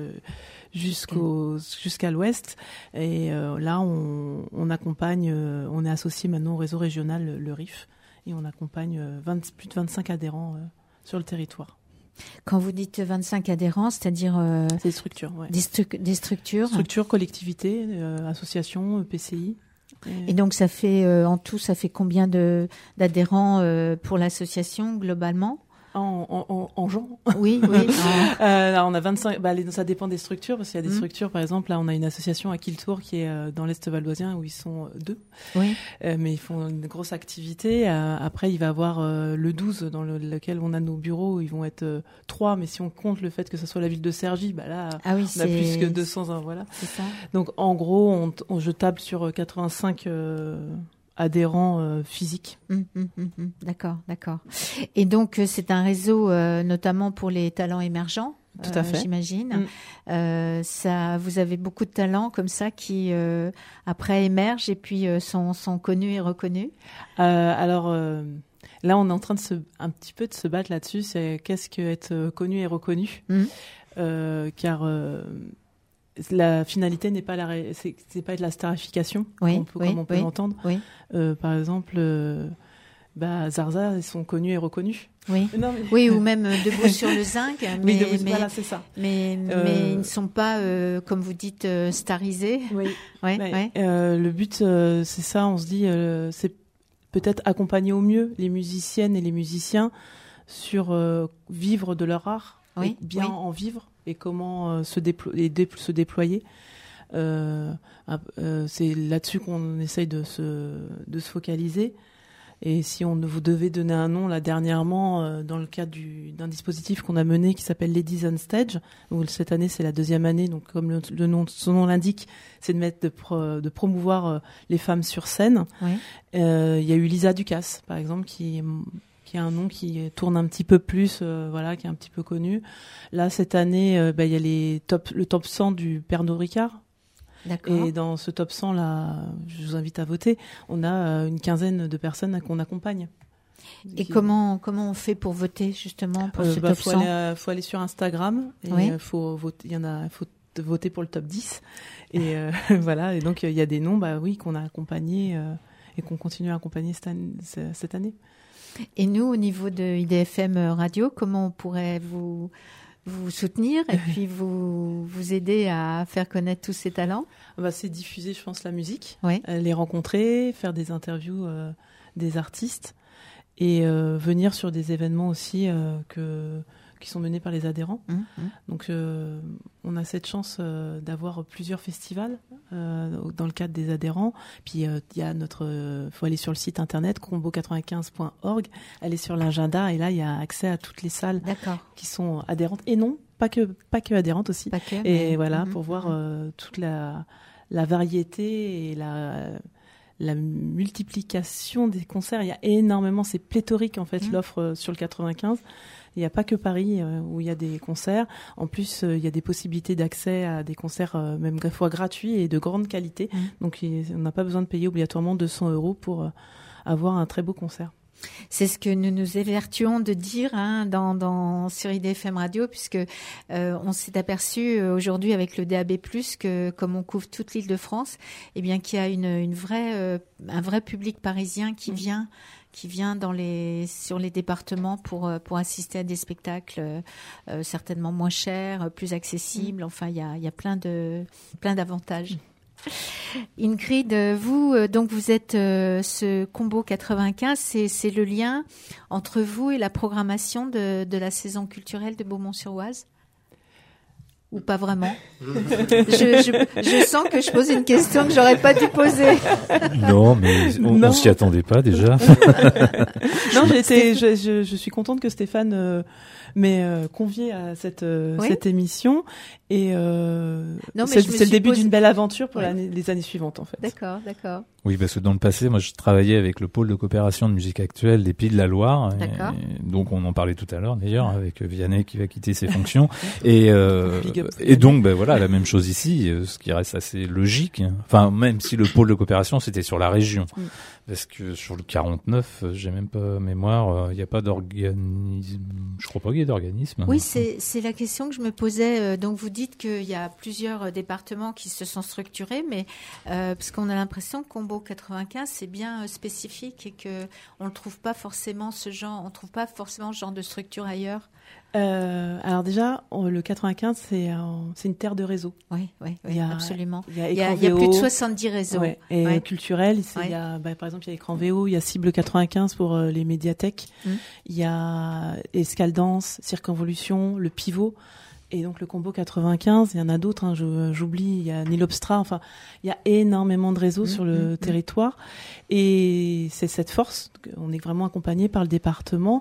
jusqu'à l'Ouest. Et là, on accompagne, on est associé maintenant au réseau régional, le RIF, et on accompagne plus de 25 adhérents sur le territoire. Quand vous dites 25 adhérents, c'est-à-dire... des structures, ouais. Des structures. Structures, collectivités, associations, PCI. Et donc, ça fait en tout, ça fait combien d'adhérents pour l'association, globalement ? En gens. Oui. Là, on a 25. Ça dépend des structures, parce qu'il y a des structures. Par exemple, là, on a une association à Quiltour qui est dans l'Est valdoisien où ils sont 2. Oui. Mais ils font une grosse activité. Après, il va y avoir le 12 dans lequel on a nos bureaux. Ils vont être 3. Mais si on compte le fait que ce soit la ville de Cergy, là, on a plus que 200. Voilà. C'est ça. Donc, en gros, je table sur 85. Adhérents physiques. D'accord. Et donc, c'est un réseau notamment pour les talents émergents, tout à fait. J'imagine. Vous avez beaucoup de talents comme ça qui, après, émergent et puis sont connus et reconnus. Alors, là, on est en train un petit peu de se battre là-dessus. C'est qu'est-ce que être connu et reconnu, car... la finalité n'est pas c'est pas de la starification, comme on peut l'entendre. Oui. Par exemple, Zarza, ils sont connus et reconnus. Oui. Oui, ou même Debout sur le zinc. Mais voilà, c'est ça. Mais ils ne sont pas, comme vous dites, starisés. Oui. Le but, c'est ça. On se dit, c'est peut-être accompagner au mieux les musiciennes et les musiciens sur vivre de leur art, en vivre. Et comment se déployer. C'est là-dessus qu'on essaye de se focaliser. Et si vous devez donner un nom, là, dernièrement, dans le cadre d'un dispositif qu'on a mené qui s'appelle Ladies on Stage, où cette année, c'est la 2e année, donc comme son nom l'indique, c'est de promouvoir les femmes sur scène. Il y a eu Lisa Ducasse, par exemple, qui a un nom qui tourne un petit peu plus, qui est un petit peu connu. Là, cette année, il y a le top 100 du Pernod Ricard. D'accord. Et dans ce top 100, là, je vous invite à voter. On a une quinzaine de personnes qu'on accompagne. Et comment on fait pour voter, justement, pour ce top 100 faut aller sur Instagram. Et faut voter pour le top 10. Et voilà. Et donc, il y a des noms, qu'on a accompagnés et qu'on continue à accompagner cette année. Et nous, au niveau de IDFM Radio, comment on pourrait vous soutenir et puis vous aider à faire connaître tous ces talents ? C'est diffuser, je pense, la musique, les rencontrer, faire des interviews des artistes et venir sur des événements aussi qui sont menés par les adhérents. Donc, on a cette chance d'avoir plusieurs festivals dans le cadre des adhérents. Puis il y a faut aller sur le site internet combo95.org, aller sur l'agenda et là il y a accès à toutes les salles qui sont adhérentes et non pas que adhérentes aussi. Pas que, et voilà pour voir toute la variété et la multiplication des concerts. Il y a énormément, c'est pléthorique en fait l'offre sur le 95. Il n'y a pas que Paris où il y a des concerts. En plus, il y a des possibilités d'accès à des concerts même des fois gratuits et de grande qualité. Donc on n'a pas besoin de payer obligatoirement 200 € pour avoir un très beau concert. C'est ce que nous nous évertuons de dire sur IDFM Radio, puisque on s'est aperçu aujourd'hui avec le DAB+, que comme on couvre toute l'Île-de-France, eh bien qu'il y a un vrai public parisien qui vient sur les départements pour assister à des spectacles certainement moins chers, plus accessibles. Enfin, il y a plein d'avantages. Ingrid, vous êtes ce combo 95, c'est le lien entre vous et la programmation de la saison culturelle de Beaumont-sur-Oise ? Ou pas vraiment? Je sens que je pose une question que j'aurais pas dû poser. Non, mais on s'y attendait pas déjà. Non, je suis contente que Stéphane m'ait convié à cette émission et c'est le début d'une belle aventure pour les années suivantes en fait. D'accord. Oui, parce que dans le passé, moi, je travaillais avec le pôle de coopération de musique actuelle des Pays de la Loire. Et donc, on en parlait tout à l'heure, d'ailleurs, avec Vianney qui va quitter ses fonctions. Et donc, voilà, la même chose ici, ce qui reste assez logique. Enfin, même si le pôle de coopération, c'était sur la région. Parce que sur le 49, j'ai même pas mémoire, il n'y a pas d'organisme. Je crois pas qu'il y ait d'organisme. Oui, c'est la question que je me posais. Donc, vous dites qu'il y a plusieurs départements qui se sont structurés, mais parce qu'on a l'impression que Combo 95 c'est bien spécifique et que on ne trouve pas forcément ce genre de structure ailleurs. Alors déjà, le 95 c'est une terre de réseau. Oui, absolument. Il y a plus de 70 réseaux. Et culturel, il y a par exemple il y a Écran VO, il y a Cible 95 pour les médiathèques, il y a Escaldance, Circonvolution, le Pivot. Et donc le combo 95, il y en a d'autres, j'oublie, il y a Nilobstra, enfin, il y a énormément de réseaux sur le territoire. Et c'est cette force, on est vraiment accompagné par le département.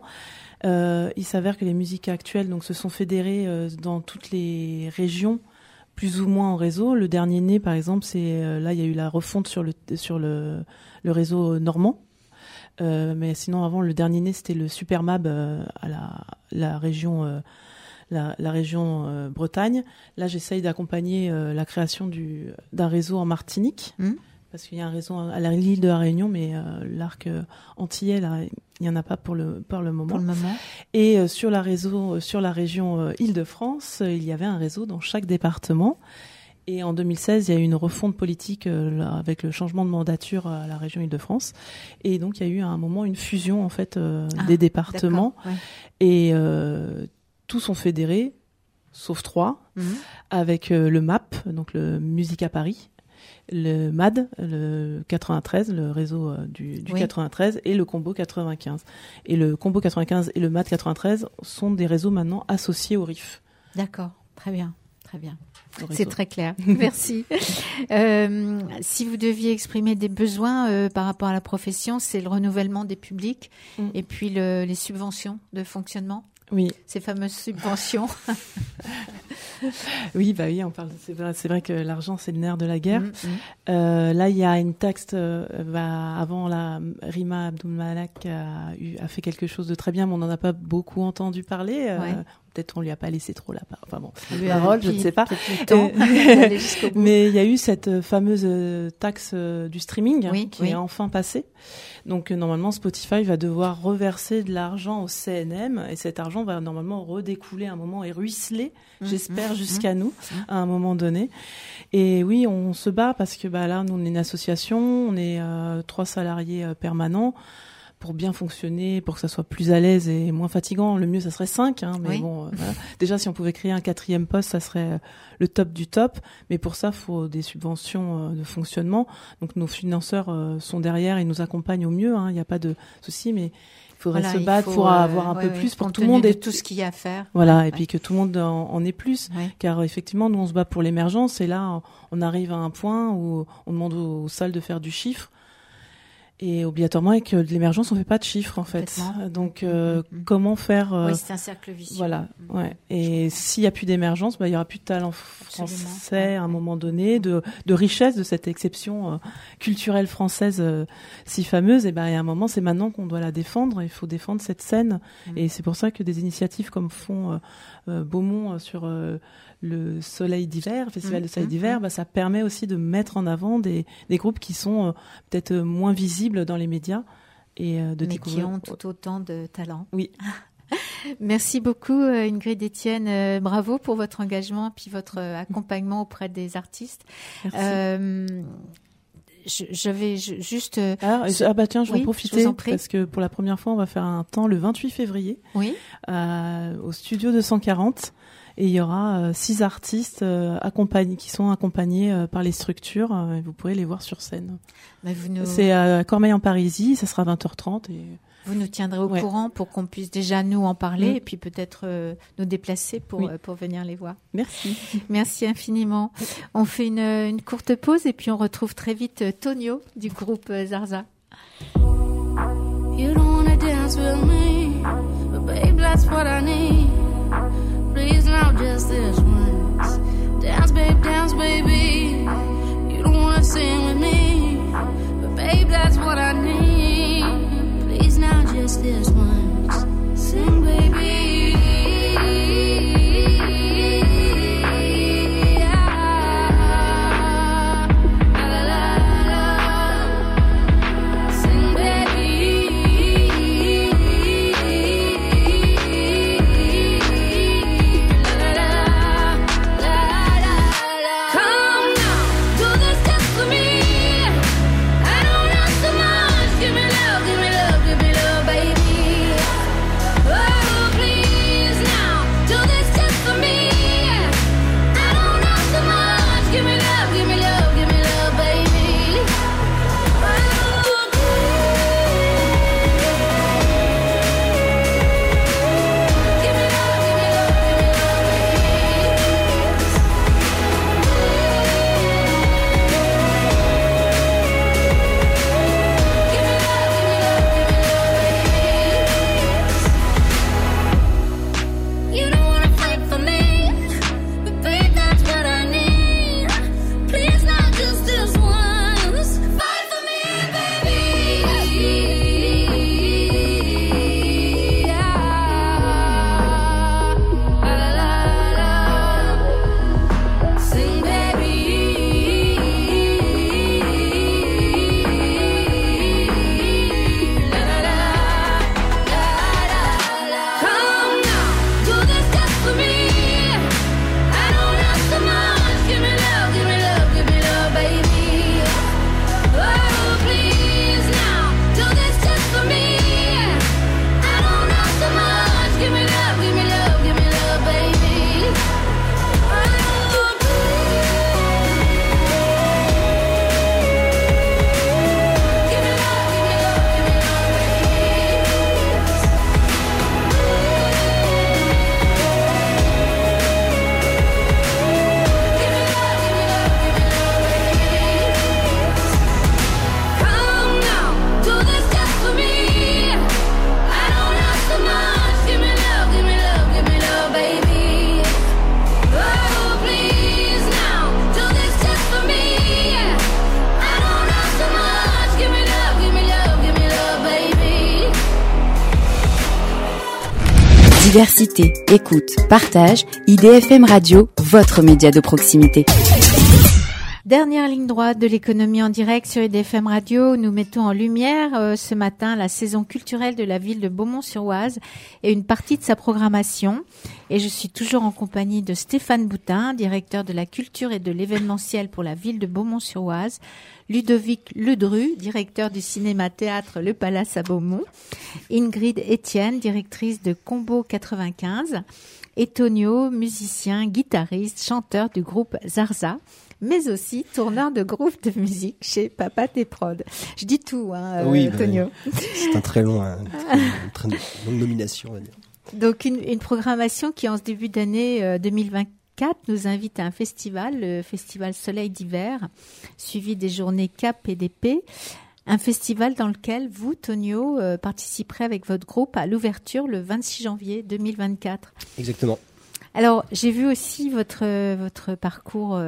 Il s'avère que les musiques actuelles se sont fédérées dans toutes les régions, plus ou moins en réseau. Le dernier né, par exemple, là il y a eu la refonte sur le réseau normand. Mais sinon avant, le dernier né, c'était le Supermab à la région la région Bretagne. Là, j'essaye d'accompagner la création d'un réseau en Martinique, parce qu'il y a un réseau à l'île de la Réunion, mais l'arc antillais, là, il n'y en a pas pour le moment. Et sur la région Île-de-France, il y avait un réseau dans chaque département. Et en 2016, il y a eu une refonte politique avec le changement de mandature à la région Île-de-France. Et donc, il y a eu à un moment une fusion en fait des départements. Et tous sont fédérés, sauf 3, avec le MAP, donc le Musique à Paris, le MAD, le 93, le réseau du 93, et le Combo 95. Et le Combo 95 et le MAD 93 sont des réseaux maintenant associés au RIF. D'accord, très bien. C'est très clair. Merci. Si vous deviez exprimer des besoins par rapport à la profession, c'est le renouvellement des publics et puis les subventions de fonctionnement. Oui. Ces fameuses subventions. Oui, on parle. C'est vrai que l'argent, c'est le nerf de la guerre. Là, il y a une taxe. Avant, Rima Abdulmalak a fait quelque chose de très bien, mais on n'en a pas beaucoup entendu parler. Peut-être on lui a pas laissé trop la parole, je ne sais pas. Mais il y a eu cette fameuse taxe du streaming qui est enfin passée. Donc normalement Spotify va devoir reverser de l'argent au CNM et cet argent va normalement redécouler à un moment et ruisseler, j'espère, jusqu'à nous à un moment donné. Et oui, on se bat parce que là nous on est une association, on est 3 salariés permanents. Pour bien fonctionner, pour que ça soit plus à l'aise et moins fatigant, le mieux ça serait 5, mais bon, voilà. Déjà si on pouvait créer un 4e poste, ça serait le top du top, mais pour ça il faut des subventions de fonctionnement. Donc nos financeurs sont derrière et nous accompagnent au mieux, il n'y a pas de souci, mais faudrait se battre pour avoir un peu plus, pour que tout le monde ait tout ce qu'il y a à faire. Voilà, et puis que tout le monde en ait plus. Car effectivement, nous, on se bat pour l'émergence, et là, on arrive à un point où on demande aux salles de faire du chiffre. Et obligatoirement, avec de l'émergence, on fait pas de chiffres, en fait. Donc, comment faire... Oui, c'est un cercle vicieux. Voilà, ouais. Et s'il y a plus d'émergence, il y aura plus de talent français à un moment donné, de richesse de cette exception culturelle française si fameuse. Et ben, il y a un moment, c'est maintenant qu'on doit la défendre. Il faut défendre cette scène. Et c'est pour ça que des initiatives comme font Beaumont sur le Soleil d'hiver, Festival de Soleil d'hiver, ça permet aussi de mettre en avant des groupes qui sont peut-être moins visibles dans les médias et de découvrir. Mais qui ont tout autant de talent. Oui. Merci beaucoup Ingrid Etienne, bravo pour votre engagement puis votre accompagnement auprès des artistes. Merci. Je vais juste... je vais en profiter parce que pour la première fois, on va faire un temps le 28 février au Studio 240. Et il y aura 6 artistes qui sont accompagnés par les structures. Vous pourrez les voir sur scène. C'est à Cormeilles-en-Parisis, ça sera 20h30. Et... Vous nous tiendrez au courant pour qu'on puisse déjà nous en parler et puis peut-être nous déplacer pour venir les voir. Merci. Merci infiniment. On fait une courte pause et puis on retrouve très vite Tonio du groupe Zarza. You don't wanna dance with me, but babe, that's what I need. Please now, just this once. Dance, baby. You don't wanna sing with me, but babe, that's what I need. Please now, just this once. Sing, baby. Diversité, écoute, partage, IDFM Radio, votre média de proximité. Dernière ligne droite de l'économie en direct sur IDFM Radio. Nous mettons en lumière ce matin la saison culturelle de la ville de Beaumont-sur-Oise et une partie de sa programmation. Et je suis toujours en compagnie de Stéphane Boutin, directeur de la culture et de l'événementiel pour la ville de Beaumont-sur-Oise, Ludovic Ledru, directeur du cinéma-théâtre Le Palace à Beaumont, Ingrid Etienne, directrice de Combo 95, et Tonio, musicien, guitariste, chanteur du groupe Zarza, mais aussi tourneur de groupe de musique chez Papa Tes Prod. Je dis tout, Tonio. C'est une très longue nomination, on va dire. Donc une programmation qui, en ce début d'année 2024, nous invite à un festival, le Festival Soleil d'hiver, suivi des journées Cap et d'épée. Un festival dans lequel vous, Tonio, participerez avec votre groupe à l'ouverture le 26 janvier 2024. Exactement. Alors, j'ai vu aussi votre parcours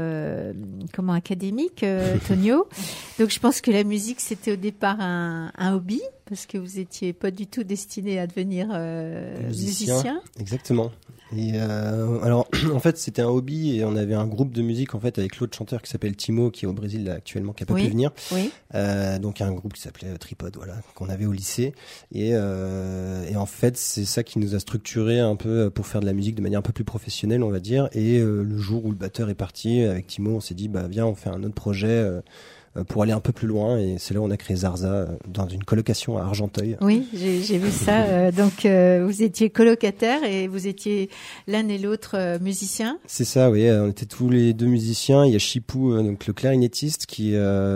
académique, Tonio. Donc, je pense que la musique, c'était au départ un hobby, parce que vous étiez pas du tout destiné à devenir musicien. Exactement. Et alors, en fait, c'était un hobby et on avait un groupe de musique en fait avec l'autre chanteur qui s'appelle Timo, qui est au Brésil là, actuellement, qui a pas pu venir. Oui. Donc un groupe qui s'appelait Tripod, voilà, qu'on avait au lycée. Et en fait, c'est ça qui nous a structuré un peu pour faire de la musique de manière un peu plus professionnelle, on va dire. Et le jour où le batteur est parti avec Timo, on s'est dit viens, on fait un autre projet. Pour aller un peu plus loin, et c'est là où on a créé Zarza dans une colocation à Argenteuil. Oui, j'ai vu ça. Donc vous étiez colocataires et vous étiez l'un et l'autre musiciens. C'est ça, oui. On était tous les deux musiciens. Il y a Chipou, donc le clarinettiste, qui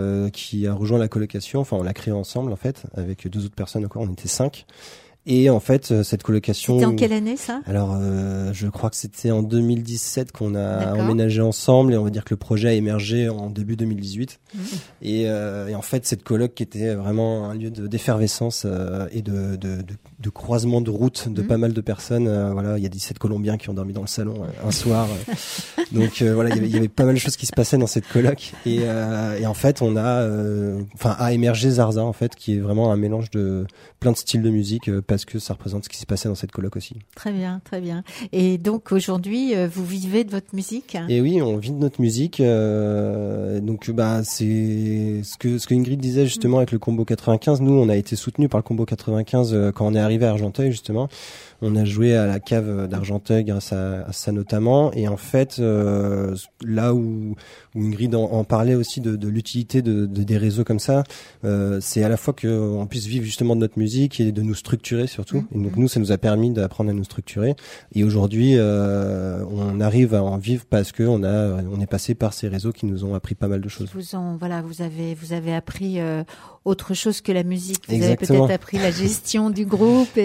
a rejoint la colocation. Enfin, on l'a créé ensemble en fait, avec 2 autres personnes encore. On était 5. Et en fait, cette colocation... C'était en quelle année, ça ? Alors, je crois que c'était en 2017 qu'on a emménagé ensemble, et on va dire que le projet a émergé en début 2018. Et en fait, cette coloc qui était vraiment un lieu d'effervescence et de croisement de routes de pas mal de personnes. Voilà, il y a 17 Colombiens qui ont dormi dans le salon un soir. Donc voilà, il y avait pas mal de choses qui se passaient dans cette coloc. Et en fait, on a émergé Zarza, en fait, qui est vraiment un mélange de plein de styles de musique, parce que ça représente ce qui s'est passé dans cette coloc aussi. Très bien, très bien. Et donc aujourd'hui, vous vivez de votre musique ? Et oui, on vit de notre musique. Donc c'est ce que Ingrid disait justement avec le Combo 95. Nous, on a été soutenus par le Combo 95 quand on est arrivé à Argenteuil justement. On a joué à la cave d'Argenteuil grâce à ça notamment. Et en fait, là où Ingrid en parlait aussi de l'utilité des réseaux comme ça, c'est à la fois qu'on puisse vivre justement de notre musique et de nous structurer surtout. Et donc nous, ça nous a permis d'apprendre à nous structurer. Et aujourd'hui, on arrive à en vivre parce que on est passé par ces réseaux qui nous ont appris pas mal de choses. Vous avez appris autre chose que la musique. Vous Exactement. avez peut-être appris la gestion du groupe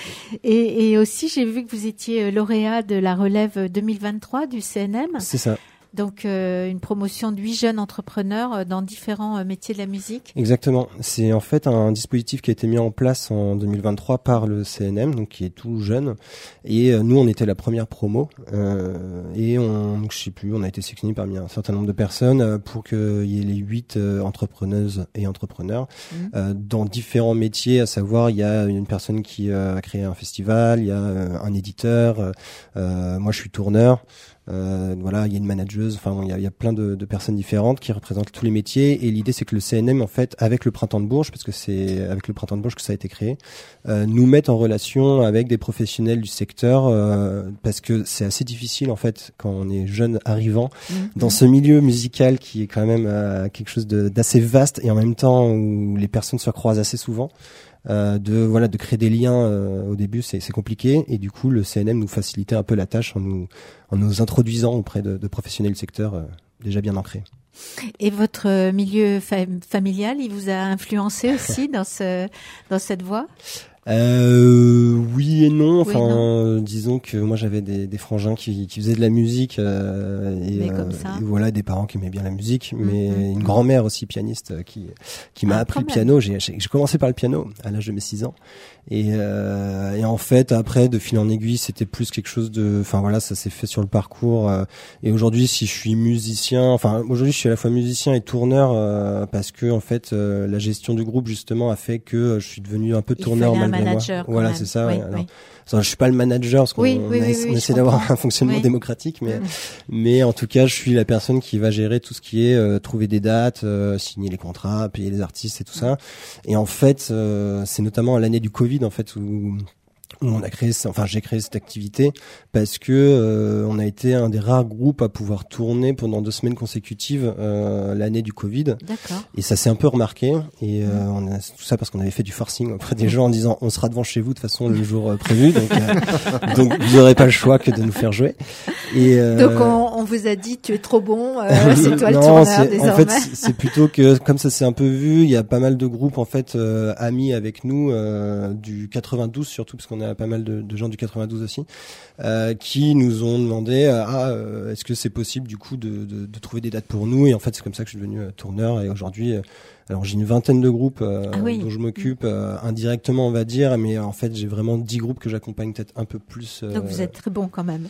et aussi j'ai vu que vous étiez lauréat de la relève 2023 du CNM. C'est ça. Donc une promotion de 8 jeunes entrepreneurs dans différents métiers de la musique. Exactement. C'est en fait un dispositif qui a été mis en place en 2023 par le CNM, donc qui est tout jeune. Et nous, on était la première promo. Et je sais plus, on a été sélectionné parmi un certain nombre de personnes pour qu'il y ait les 8 entrepreneuses et entrepreneurs dans différents métiers. À savoir, il y a une personne qui a créé un festival, il y a un éditeur. Moi, je suis tourneur. Voilà, il y a une manageuse, enfin il y a plein de personnes différentes qui représentent tous les métiers, et l'idée c'est que le CNM en fait, avec le Printemps de Bourges, parce que c'est avec le Printemps de Bourges que ça a été créé, nous mette en relation avec des professionnels du secteur, parce que c'est assez difficile en fait quand on est jeune arrivant dans ce milieu musical qui est quand même quelque chose d'assez vaste, et en même temps où les personnes se croisent assez souvent. De créer des liens au début, c'est compliqué, et du coup le CNM nous facilitait un peu la tâche en nous introduisant auprès de professionnels du secteur déjà bien ancrés. Et votre milieu familial, il vous a influencé aussi dans cette voie ? Oui et non. Enfin, oui, non. Disons que moi j'avais des frangins qui faisaient de la musique et voilà, des parents qui aimaient bien la musique, mais une grand-mère aussi pianiste qui m'a appris le piano. J'ai commencé par le piano à l'âge de mes 6 ans. Et en fait, après, de fil en aiguille, c'était plus quelque chose enfin voilà, ça s'est fait sur le parcours. Et aujourd'hui, si je suis musicien, aujourd'hui, je suis à la fois musicien et tourneur parce que en fait, la gestion du groupe justement a fait que je suis devenu un peu tourneur malgré moi. Voilà, c'est ça. Oui, ouais. Alors, je suis pas le manager parce qu'on essaie d'avoir un fonctionnement démocratique, mais en tout cas, je suis la personne qui va gérer tout ce qui est trouver des dates, signer les contrats, payer les artistes et tout ça. Et en fait, c'est notamment à l'année du Covid en fait où où j'ai créé cette activité parce que on a été un des rares groupes à pouvoir tourner pendant 2 semaines consécutives l'année du Covid. D'accord. Et ça s'est un peu remarqué. Et on a tout ça parce qu'on avait fait du forcing auprès des gens en disant on sera devant chez vous de toute façon le jour prévu, donc vous aurez pas le choix que de nous faire jouer. Et donc on vous a dit tu es trop bon, c'est toi le tourneur désormais. En fait c'est plutôt que comme ça s'est un peu vu, il y a pas mal de groupes en fait amis avec nous du 92 surtout parce qu'on a pas mal de gens du 92 aussi qui nous ont demandé est-ce que c'est possible du coup de trouver des dates pour nous, et en fait c'est comme ça que je suis devenu tourneur. Et aujourd'hui alors j'ai une vingtaine de groupes dont je m'occupe indirectement on va dire, mais en fait j'ai vraiment 10 groupes que j'accompagne peut-être un peu plus. Donc vous êtes très bon quand même.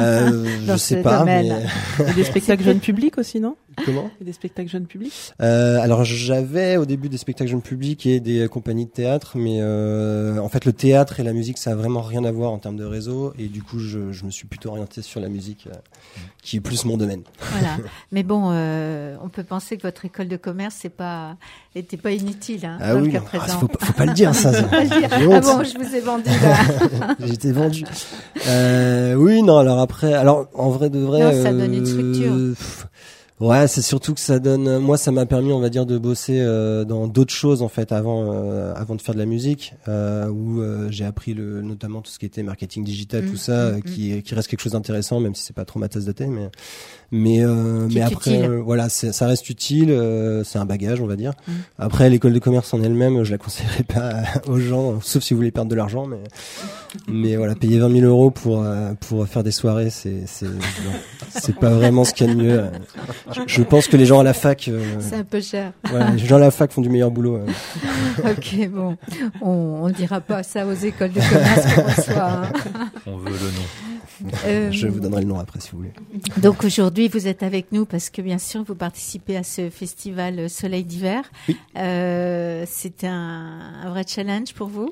Je sais pas. Mais... Et des spectacles jeunes publics aussi, non? Comment? Et des spectacles jeunes publics? Alors j'avais au début des spectacles jeunes publics et des compagnies de théâtre, mais en fait le théâtre et la musique ça a vraiment rien à voir en termes de réseau, et du coup je me suis plutôt orienté sur la musique qui est plus mon domaine. Voilà. Mais bon, on peut penser que votre école de commerce était pas inutile dans le cas présent. Faut pas le dire ça. Ah bon, je vous ai vendu là. J'étais vendu. Oui, non. Alors en vrai de vrai. Non, ça donne une structure. Ouais, c'est surtout que ça donne. Moi, ça m'a permis, on va dire, de bosser dans d'autres choses en fait avant de faire de la musique, où j'ai appris notamment tout ce qui était marketing digital, tout ça, qui reste quelque chose d'intéressant, même si c'est pas trop ma tasse de thé, mais après, voilà, ça reste utile. C'est un bagage, on va dire. Après, l'école de commerce en elle-même, je la conseillerais pas aux gens, sauf si vous voulez perdre de l'argent, mais voilà, payer 20 000 € pour faire des soirées, c'est pas vraiment ce qu'il y a de mieux. Je pense que les gens à la fac... c'est un peu cher. Voilà, les gens à la fac font du meilleur boulot. Ok, bon. On dira pas ça aux écoles de commerce qu'on reçoit. On veut le nom. Je vous donnerai le nom après si vous voulez. Donc aujourd'hui, vous êtes avec nous parce que bien sûr, vous participez à ce festival Soleil d'hiver. Oui. C'est un vrai challenge pour vous?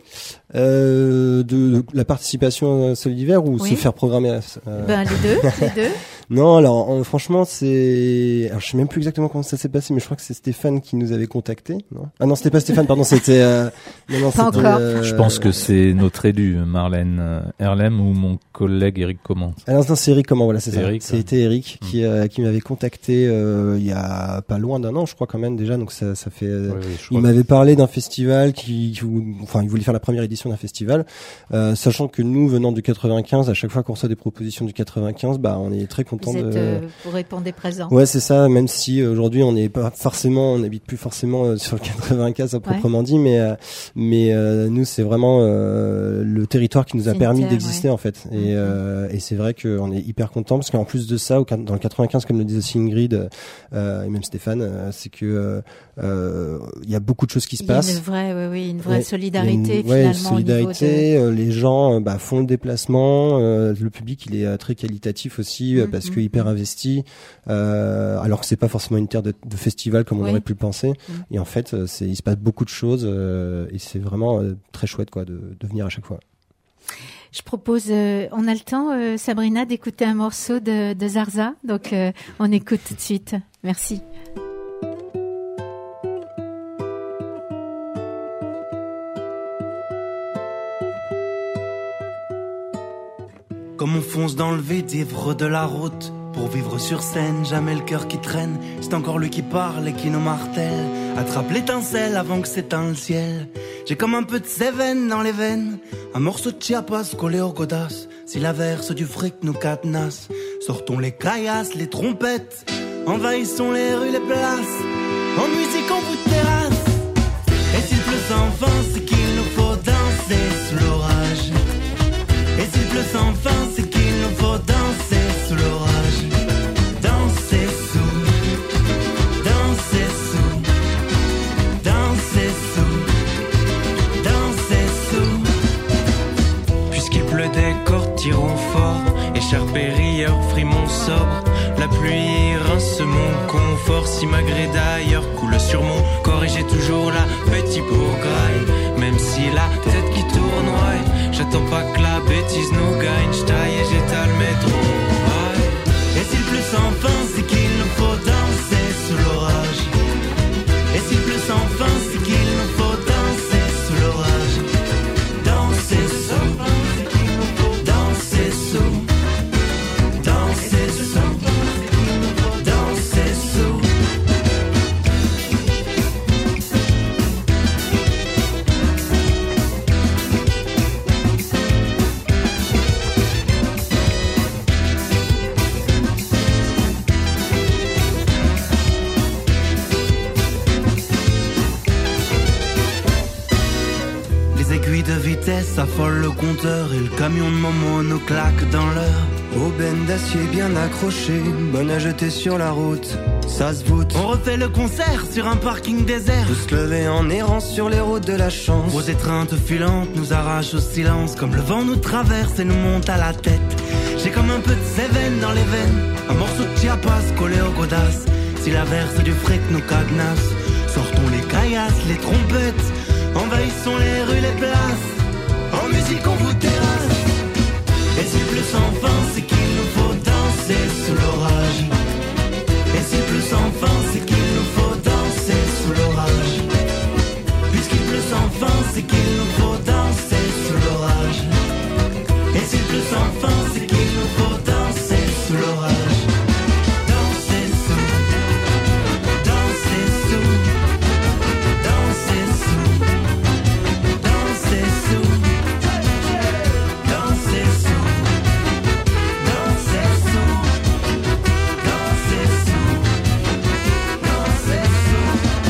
De la participation à Soleil d'hiver ou se faire programmer les deux. Non, alors franchement, alors je sais même plus exactement comment ça s'est passé, mais je crois que c'est Stéphane qui nous avait contacté. Non, ah non, c'était pas Stéphane, pardon, c'était. Non, pas encore. Je pense que c'est notre élu Marlène Erlem ou mon collègue Eric Comment. Alors non, c'est Eric Comment, voilà, c'est ça. C'était Eric qui m'avait contacté il y a pas loin d'un an, je crois quand même déjà. Donc ça fait. Il m'avait parlé d'un festival il voulait faire la première édition d'un festival, sachant que nous, venant du 95, à chaque fois qu'on reçoit des propositions du 95, on est très content vous répondez présent. Ouais, c'est ça, même si aujourd'hui on n'habite plus forcément sur le 95 à proprement dit, mais nous c'est vraiment le territoire qui nous a permis d'exister en fait. Et c'est vrai qu'on est hyper content parce qu'en plus de ça, dans le 95, comme le disait aussi Ingrid et même Stéphane, c'est que il y a beaucoup de choses qui se passent. Il y a une vraie solidarité finalement. Solidarité, les gens font le déplacement, le public il est très qualitatif aussi parce que hyper investi, alors que c'est pas forcément une terre de festival comme on aurait pu le penser. Et en fait, il se passe beaucoup de choses et c'est vraiment très chouette quoi de venir à chaque fois. Je propose, on a le temps, Sabrina, d'écouter un morceau de Zarza, donc on écoute tout de suite. Merci. Comme on fonce dans le vide, ivre de la route. Pour vivre sur scène, jamais le cœur qui traîne. C'est encore lui qui parle et qui nous martèle. Attrape l'étincelle avant que s'éteint le ciel. J'ai comme un peu de Cévennes dans les veines. Un morceau de Chiapas collé au godas. Si l'averse du fric nous cadenasse, sortons les caillasses, les trompettes. Envahissons les rues, les places. En musique, en bout de terrasse. Et s'il pleut sans fin, c'est qu'il nous faut danser sous l'orage. Et s'il pleut sans fin, c'est qu'il nous faut danser sous l'orage. Danser sous, danser sous, danser sous, danser sous. Puisqu'il pleut des cordes, tirons fort. Écharpe et rieur, frimons sobre. La pluie rince mon confort. Si ma grée d'ailleurs coule sur mon corps. Et j'ai toujours la petite bourgraille. Même si la tête qui tournoie. J'attends pas que la bêtise nous gagne. J'taille et j'étale mes trouvailles. Et s'il pleut sans fin, c'est qu'il nous faut danser sous l'orage. Et s'il pleut sans fin, c'est qu'il nous faut danser sous l'orage. Danser sous. vitesse affole le compteur et le camion de Momo nous claque dans l'heure. Aubaine d'acier bien accrochée, bonne à jeter sur la route, ça se voûte. On refait le concert sur un parking désert. Tous levés en errance sur les routes de la chance. Vos étreintes filantes nous arrachent au silence, comme le vent nous traverse et nous monte à la tête. J'ai comme un peu de Cévennes dans les veines, un morceau de Chiapas collé au godasse. Si l'averse du fric nous cadenasse, sortons les caillasses, les trompettes, envahissons les rues, les places. En musique on vous terrasse. Et s'il pleut sans fin, c'est qu'il nous faut danser sous l'orage. Et s'il pleut sans fin, c'est qu'il nous faut danser sous l'orage. Puisqu'il pleut sans fin, c'est qu'il nous faut danser sous l'orage. Et s'il pleut sans fin, c'est qu'il nous faut danser sous l'orage. Danser sous, danser sous, danser sous, danser sous, danser sous, danser sous, danser sous, danser sous,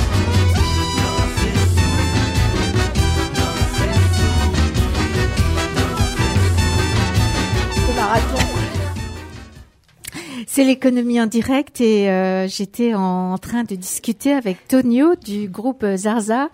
C'est l'économie en direct et j'étais en train de discuter avec Tonio du groupe Zarza.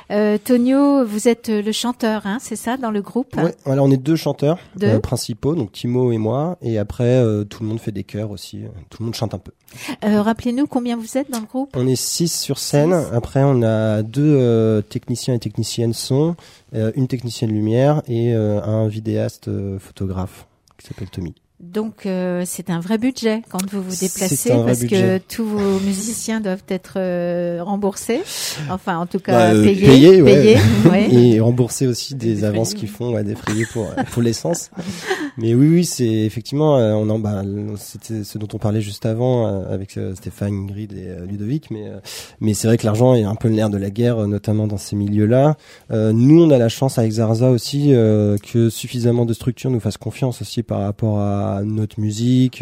Tonio, vous êtes le chanteur, hein, c'est ça, dans le groupe? Ouais, voilà, on est deux chanteurs principaux, donc Timo et moi, et après tout le monde fait des chœurs aussi, tout le monde chante un peu. Rappelez-nous combien vous êtes dans le groupe? On est 6 sur scène, après on a 2 techniciens et techniciennes son, une technicienne lumière et un vidéaste photographe qui s'appelle Tommy. Donc c'est un vrai budget quand vous vous déplacez parce que tous vos musiciens doivent être remboursés, enfin en tout cas payés, ouais. Et rembourser aussi des avances qu'ils font, défrayées pour l'essence. Mais oui, c'est effectivement c'était ce dont on parlait juste avant avec Stéphane, Ingrid et Ludovic, mais c'est vrai que l'argent est un peu le nerf de la guerre, notamment dans ces milieux-là. Nous, on a la chance avec Zarza aussi que suffisamment de structures nous fassent confiance aussi par rapport à notre musique,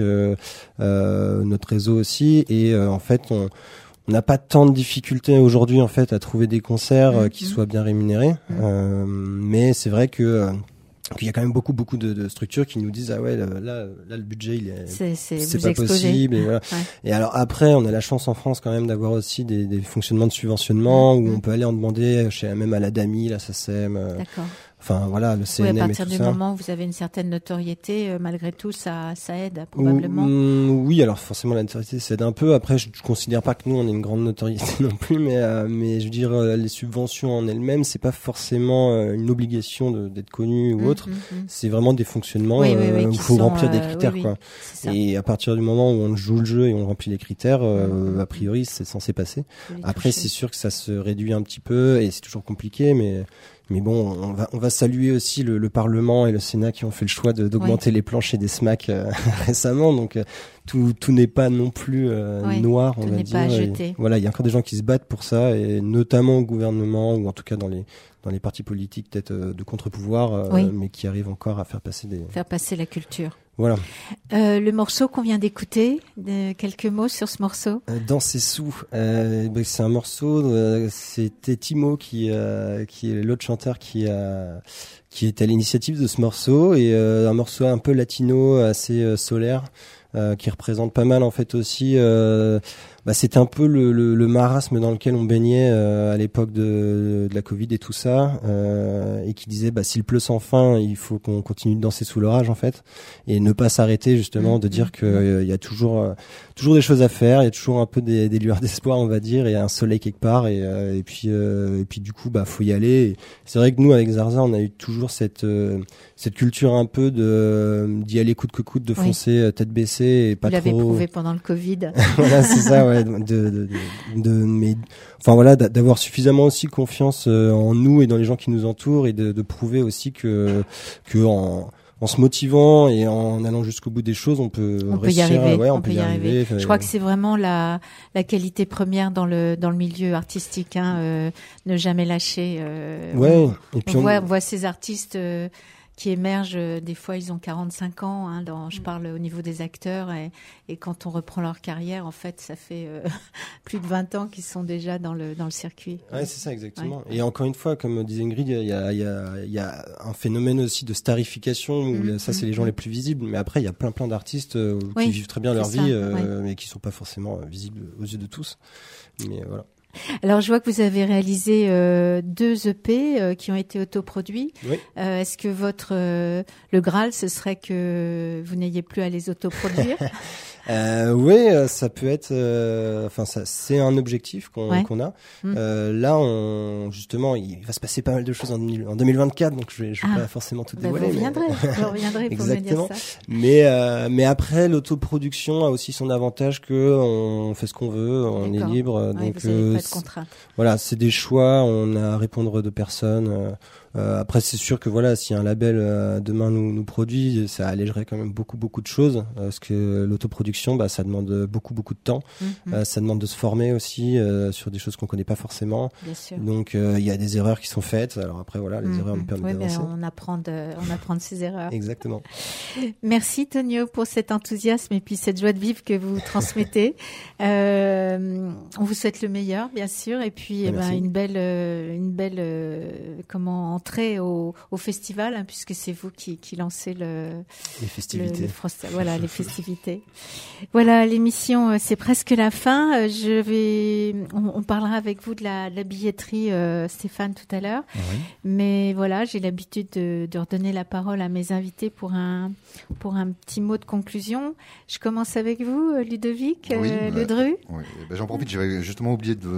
notre réseau aussi, et en fait on n'a pas tant de difficultés aujourd'hui en fait à trouver des concerts qui soient bien rémunérés, mais c'est vrai que qu'il y a quand même beaucoup de structures qui nous disent là le budget il est c'est pas possible, et voilà. Et alors après on a la chance en France quand même d'avoir aussi des fonctionnements de subventionnement où on peut aller en demander même à la DAMI, la SACEM. D'accord. Enfin voilà, le CNM et tout ça. À partir du moment où vous avez une certaine notoriété, malgré tout, ça aide probablement. Oui, alors forcément la notoriété ça aide un peu. Après, je considère pas que nous on ait une grande notoriété non plus, mais je veux dire les subventions en elles-mêmes, c'est pas forcément une obligation d'être connu ou autre. C'est vraiment des fonctionnements où il faut remplir des critères, quoi. Et à partir du moment où on joue le jeu et on remplit les critères, a priori c'est censé passer. Après, c'est sûr que ça se réduit un petit peu et c'est toujours compliqué, mais bon, on va saluer aussi le Parlement et le Sénat qui ont fait le choix d'augmenter les planchers des SMAC récemment. Donc tout n'est pas non plus noir, on va dire. Tout n'est pas à jeter. Voilà, il y a encore des gens qui se battent pour ça, et notamment au gouvernement ou en tout cas dans les partis politiques peut-être de contre-pouvoir, mais qui arrivent encore à faire passer la culture. Voilà. Le morceau qu'on vient d'écouter, quelques mots sur ce morceau. Danser sous, c'est un morceau. C'était Timo qui est l'autre chanteur qui est à l'initiative de ce morceau, et un morceau un peu latino, assez solaire, qui représente pas mal en fait aussi. C'était un peu le marasme dans lequel on baignait à l'époque de la Covid et tout ça, et qui disait s'il pleut sans fin, il faut qu'on continue de danser sous l'orage en fait, et ne pas s'arrêter justement, de dire que il y a toujours des choses à faire, il y a toujours un peu des lueurs d'espoir on va dire, et un soleil quelque part, et puis du coup faut y aller. Et c'est vrai que nous avec Zarza on a eu toujours cette culture un peu d'y aller coûte que coûte, de foncer tête baissée et pas trop. Vous l'avez prouvé pendant le Covid. Voilà, c'est ça, ouais, mais enfin voilà, d'avoir suffisamment aussi confiance en nous et dans les gens qui nous entourent, et de prouver aussi que en se motivant et en allant jusqu'au bout des choses, on peut réussir. On peut y arriver. Je crois que c'est vraiment la qualité première dans le milieu artistique, ne jamais lâcher. Et puis on voit ces artistes qui émergent. Des fois, ils ont 45 ans. Hein, je parle au niveau des acteurs. Et quand on reprend leur carrière, en fait, ça fait plus de 20 ans qu'ils sont déjà dans le circuit. Ouais, c'est ça, exactement. Ouais. Et encore une fois, comme disait Ingrid, il y a un phénomène aussi de starification où ça, c'est les gens les plus visibles. Mais après, il y a plein d'artistes qui vivent très bien leur vie, mais qui sont pas forcément visibles aux yeux de tous. Mais voilà. Alors, je vois que vous avez réalisé 2 EP qui ont été autoproduits. Oui. Est-ce que le Graal, ce serait que vous n'ayez plus à les autoproduire? Oui, ça peut être. C'est un objectif qu'on a. Là, justement, il va se passer pas mal de choses en 2024, donc je vais pas forcément tout dévoiler. Vous reviendrez pour me dire ça. Mais après, l'autoproduction a aussi son avantage que on fait ce qu'on veut, on est libre. Donc vous n'avez pas de contraintes. Voilà, c'est des choix. On a à répondre de personnes. Après, c'est sûr que voilà, si un label demain nous produit, ça allégerait quand même beaucoup de choses, parce que l'autoproduction, ça demande beaucoup de temps. Ça demande de se former aussi sur des choses qu'on connaît pas forcément. Bien sûr. Donc il y a des erreurs qui sont faites. Alors après voilà, les erreurs nous permettent d'avancer. On apprend de ces erreurs. Exactement. Merci Tonio pour cet enthousiasme et puis cette joie de vivre que vous transmettez. On vous souhaite le meilleur, bien sûr, et puis une belle entrée au festival, hein, puisque c'est vous qui lancez les festivités. Les festivités. Voilà, l'émission, c'est presque la fin. On parlera avec vous de la billetterie, Stéphane, tout à l'heure. Oui. Mais voilà, j'ai l'habitude de redonner la parole à mes invités pour un petit mot de conclusion. Je commence avec vous, Ludovic Ledru. Oui. J'en profite, j'avais justement oublié de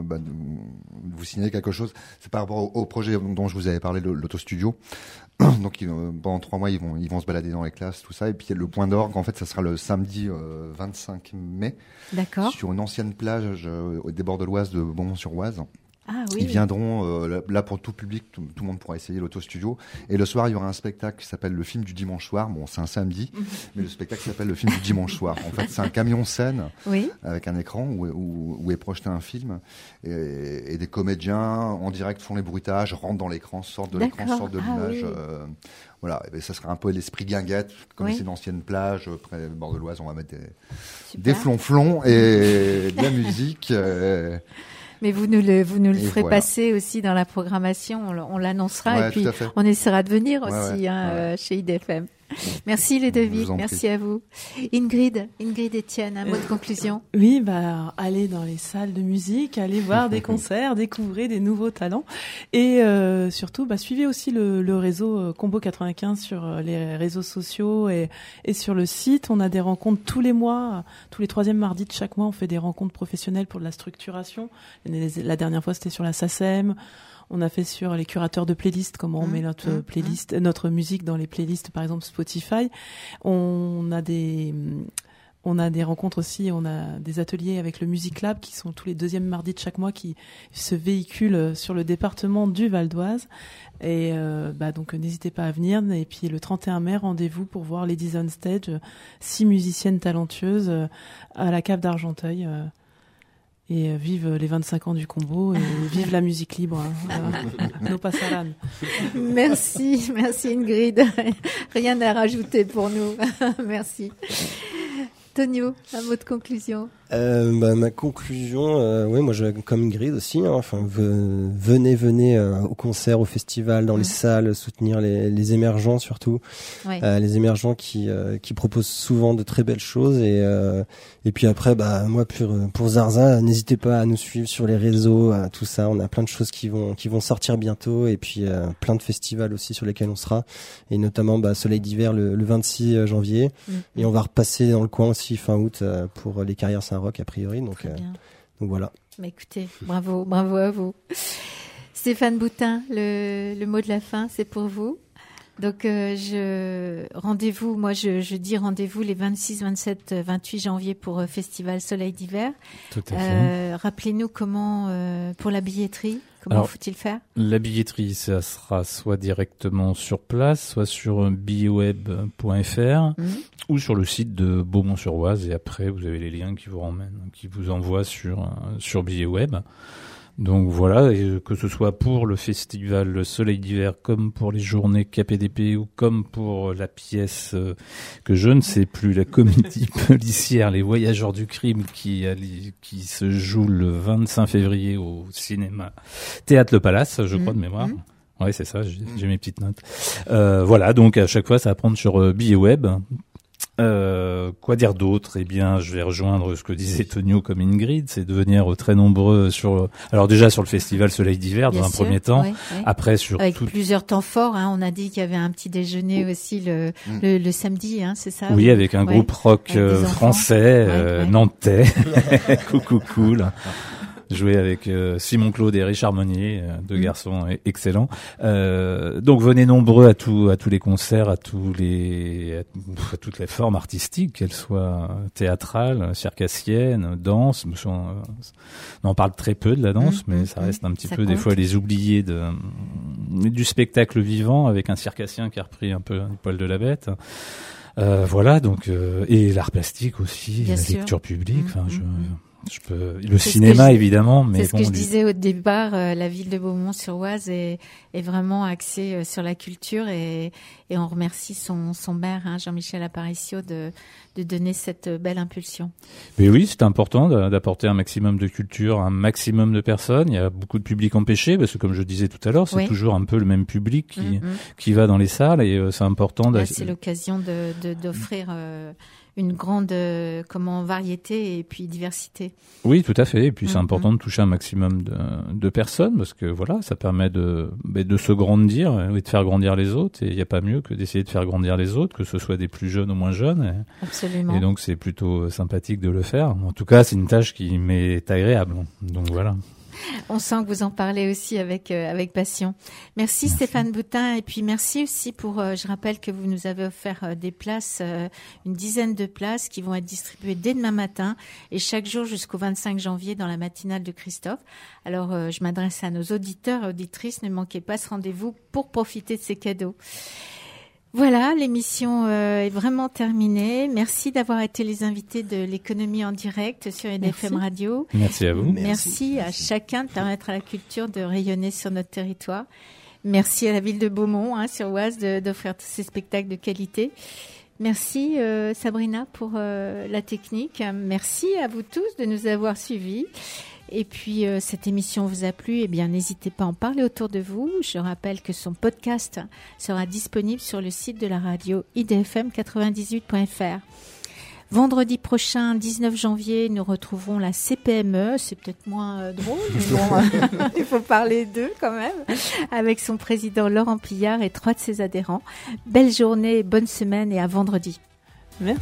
vous signaler quelque chose. C'est par rapport au projet dont je vous avais parlé, l'autostudio. Donc pendant 3 mois, ils vont se balader dans les classes, tout ça. Et puis le point d'orgue, en fait, ça sera le samedi 25 mai. D'accord. Sur une ancienne plage des bords de l'Oise de Beaumont-sur-Oise. Ah, oui. Ils viendront là pour tout public, tout le monde pourra essayer l'autostudio. Et le soir, il y aura un spectacle qui s'appelle le film du dimanche soir. Bon, c'est un samedi, mais le spectacle s'appelle le film du dimanche soir. En fait, c'est un camion scène avec un écran où est projeté un film et des comédiens en direct font les bruitages, rentrent dans l'écran, sortent de l'écran, sortent de l'image. Oui. Voilà, et ça sera un peu l'esprit guinguette, comme c'est une ancienne plage près du bord de l'Oise. On va mettre des flonflons et de la musique. Mais vous nous le ferez passer aussi dans la programmation, on l'annoncera et puis on essaiera de venir aussi chez IDFM. Merci Ludovic, merci à vous. Ingrid Etienne, un mot de conclusion. Oui, allez dans les salles de musique, allez voir des concerts, découvrez des nouveaux talents et surtout suivez aussi le réseau Combo 95 sur les réseaux sociaux et sur le site. On a des rencontres tous les mois, tous les 3e mardis de chaque mois, on fait des rencontres professionnelles pour de la structuration. La dernière fois, c'était sur la SACEM. On a fait sur les curateurs de playlists, comment on met notre playlist, notre musique dans les playlists, par exemple Spotify. On a des rencontres aussi, on a des ateliers avec le Music Lab qui sont tous les 2e mardis de chaque mois qui se véhiculent sur le département du Val d'Oise. Et donc n'hésitez pas à venir. Et puis le 31 mai, rendez-vous pour voir Ladies on Stage, 6 musiciennes talentueuses à la cave d'Argenteuil. Et vive les 25 ans du Combo et vive la musique libre. No pasaran. Merci Ingrid. Rien à rajouter pour nous. Merci. Tonio, un mot de conclusion. Ma conclusion, moi comme Ingrid aussi. Venez au concert, au festival, dans les salles, soutenir les émergents surtout. Oui. Les émergents qui proposent souvent de très belles choses et puis après moi pour Zarza, n'hésitez pas à nous suivre sur les réseaux, tout ça. On a plein de choses qui vont sortir bientôt et puis plein de festivals aussi sur lesquels on sera et notamment Soleil d'hiver le 26 janvier et on va repasser dans le coin aussi fin août pour les Carrières Saint-Roch a priori donc voilà. Mais écoutez, bravo à vous. Stéphane Boutin, le mot de la fin, c'est pour vous. Donc rendez-vous, moi je dis rendez-vous les 26, 27, 28 janvier pour Festival Soleil d'hiver. Tout à fait. Rappelez-nous comment pour la billetterie, comment faut-il faire ? La billetterie, ça sera soit directement sur place, soit sur billeweb.fr ou sur le site de Beaumont-sur-Oise et après vous avez les liens qui vous envoient sur Billeweb. Donc voilà, et que ce soit pour le festival Le Soleil d'hiver, comme pour les journées KPDP ou comme pour la pièce que je ne sais plus, la comédie policière Les Voyageurs du crime qui se joue le 25 février au cinéma Théâtre Le Palace, je crois de mémoire. Ouais, c'est ça, j'ai mes petites notes. Voilà, donc à chaque fois ça va prendre sur billet web. Quoi dire d'autre? Eh bien, je vais rejoindre ce que disait Tonio comme Ingrid, c'est de venir très nombreux alors déjà sur le festival Soleil d'hiver dans un premier temps, après sur avec plusieurs temps forts, hein, on a dit qu'il y avait un petit déjeuner aussi le samedi, hein, c'est ça? Oui, avec un groupe rock français, nantais, coucou cool. Joué avec Simon Claude et Richard Monnier, deux garçons excellents. Donc venez nombreux à tous les concerts, à toutes les formes artistiques, qu'elles soient théâtrales, circassiennes, danse. On en parle très peu de la danse, mais ça reste un petit peu des fois les oubliés du spectacle vivant, avec un circassien qui a repris un peu les poils de la bête. Voilà, donc et l'art plastique aussi, la lecture publique. Enfin, le cinéma évidemment, mais c'est ce que je disais au départ. La ville de Beaumont-sur-Oise est vraiment axée sur la culture et on remercie son maire, hein, Jean-Michel Aparicio, de donner cette belle impulsion. Mais oui, c'est important d'apporter un maximum de culture, un maximum de personnes. Il y a beaucoup de publics empêchés parce que, comme je disais tout à l'heure, c'est toujours un peu le même public qui va dans les salles et c'est important. Là, c'est l'occasion d'offrir une grande variété et puis diversité. Oui, tout à fait. Et puis c'est important de toucher un maximum de personnes parce que voilà, ça permet de se grandir et de faire grandir les autres. Et il n'y a pas mieux que d'essayer de faire grandir les autres, que ce soit des plus jeunes ou moins jeunes. Absolument. Et donc c'est plutôt sympathique de le faire. En tout cas, c'est une tâche qui m'est agréable. Donc voilà. On sent que vous en parlez aussi avec passion. Merci Stéphane Boutin, et puis merci aussi je rappelle que vous nous avez offert des places, une dizaine de places qui vont être distribuées dès demain matin et chaque jour jusqu'au 25 janvier dans la matinale de Christophe. Alors je m'adresse à nos auditeurs et auditrices, ne manquez pas ce rendez-vous pour profiter de ces cadeaux. Voilà, l'émission est vraiment terminée. Merci d'avoir été les invités de l'économie en direct sur IDFM Radio. Merci à vous. Merci à chacun de permettre à la culture de rayonner sur notre territoire. Merci à la ville de Beaumont, sur Oise, d'offrir tous ces spectacles de qualité. Merci Sabrina pour la technique. Merci à vous tous de nous avoir suivis. Et puis, cette émission vous a plu, eh bien, n'hésitez pas à en parler autour de vous. Je rappelle que son podcast sera disponible sur le site de la radio idfm98.fr. Vendredi prochain, 19 janvier, nous retrouverons la CPME. C'est peut-être moins drôle, mais bon, il faut parler d'eux quand même, avec son président Laurent Pillard et 3 de ses adhérents. Belle journée, bonne semaine et à vendredi. Merci.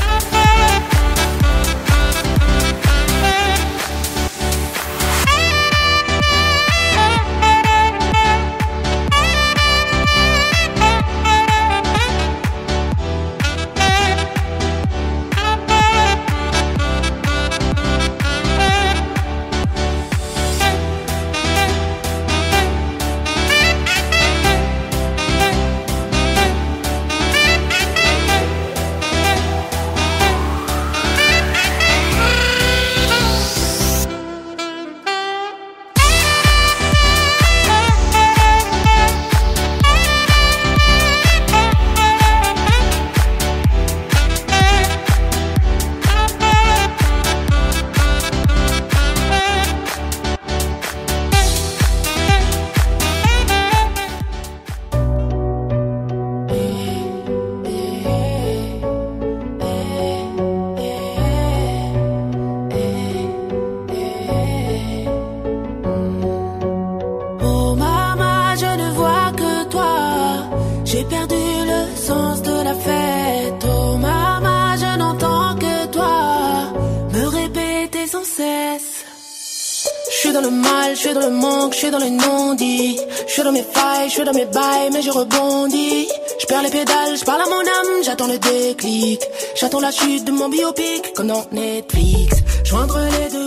Dans mes bails, mais je rebondis. Je perds les pédales, je parle à mon âme, j'attends le déclic. J'attends la chute de mon biopic, comme dans Netflix. Joindre les deux.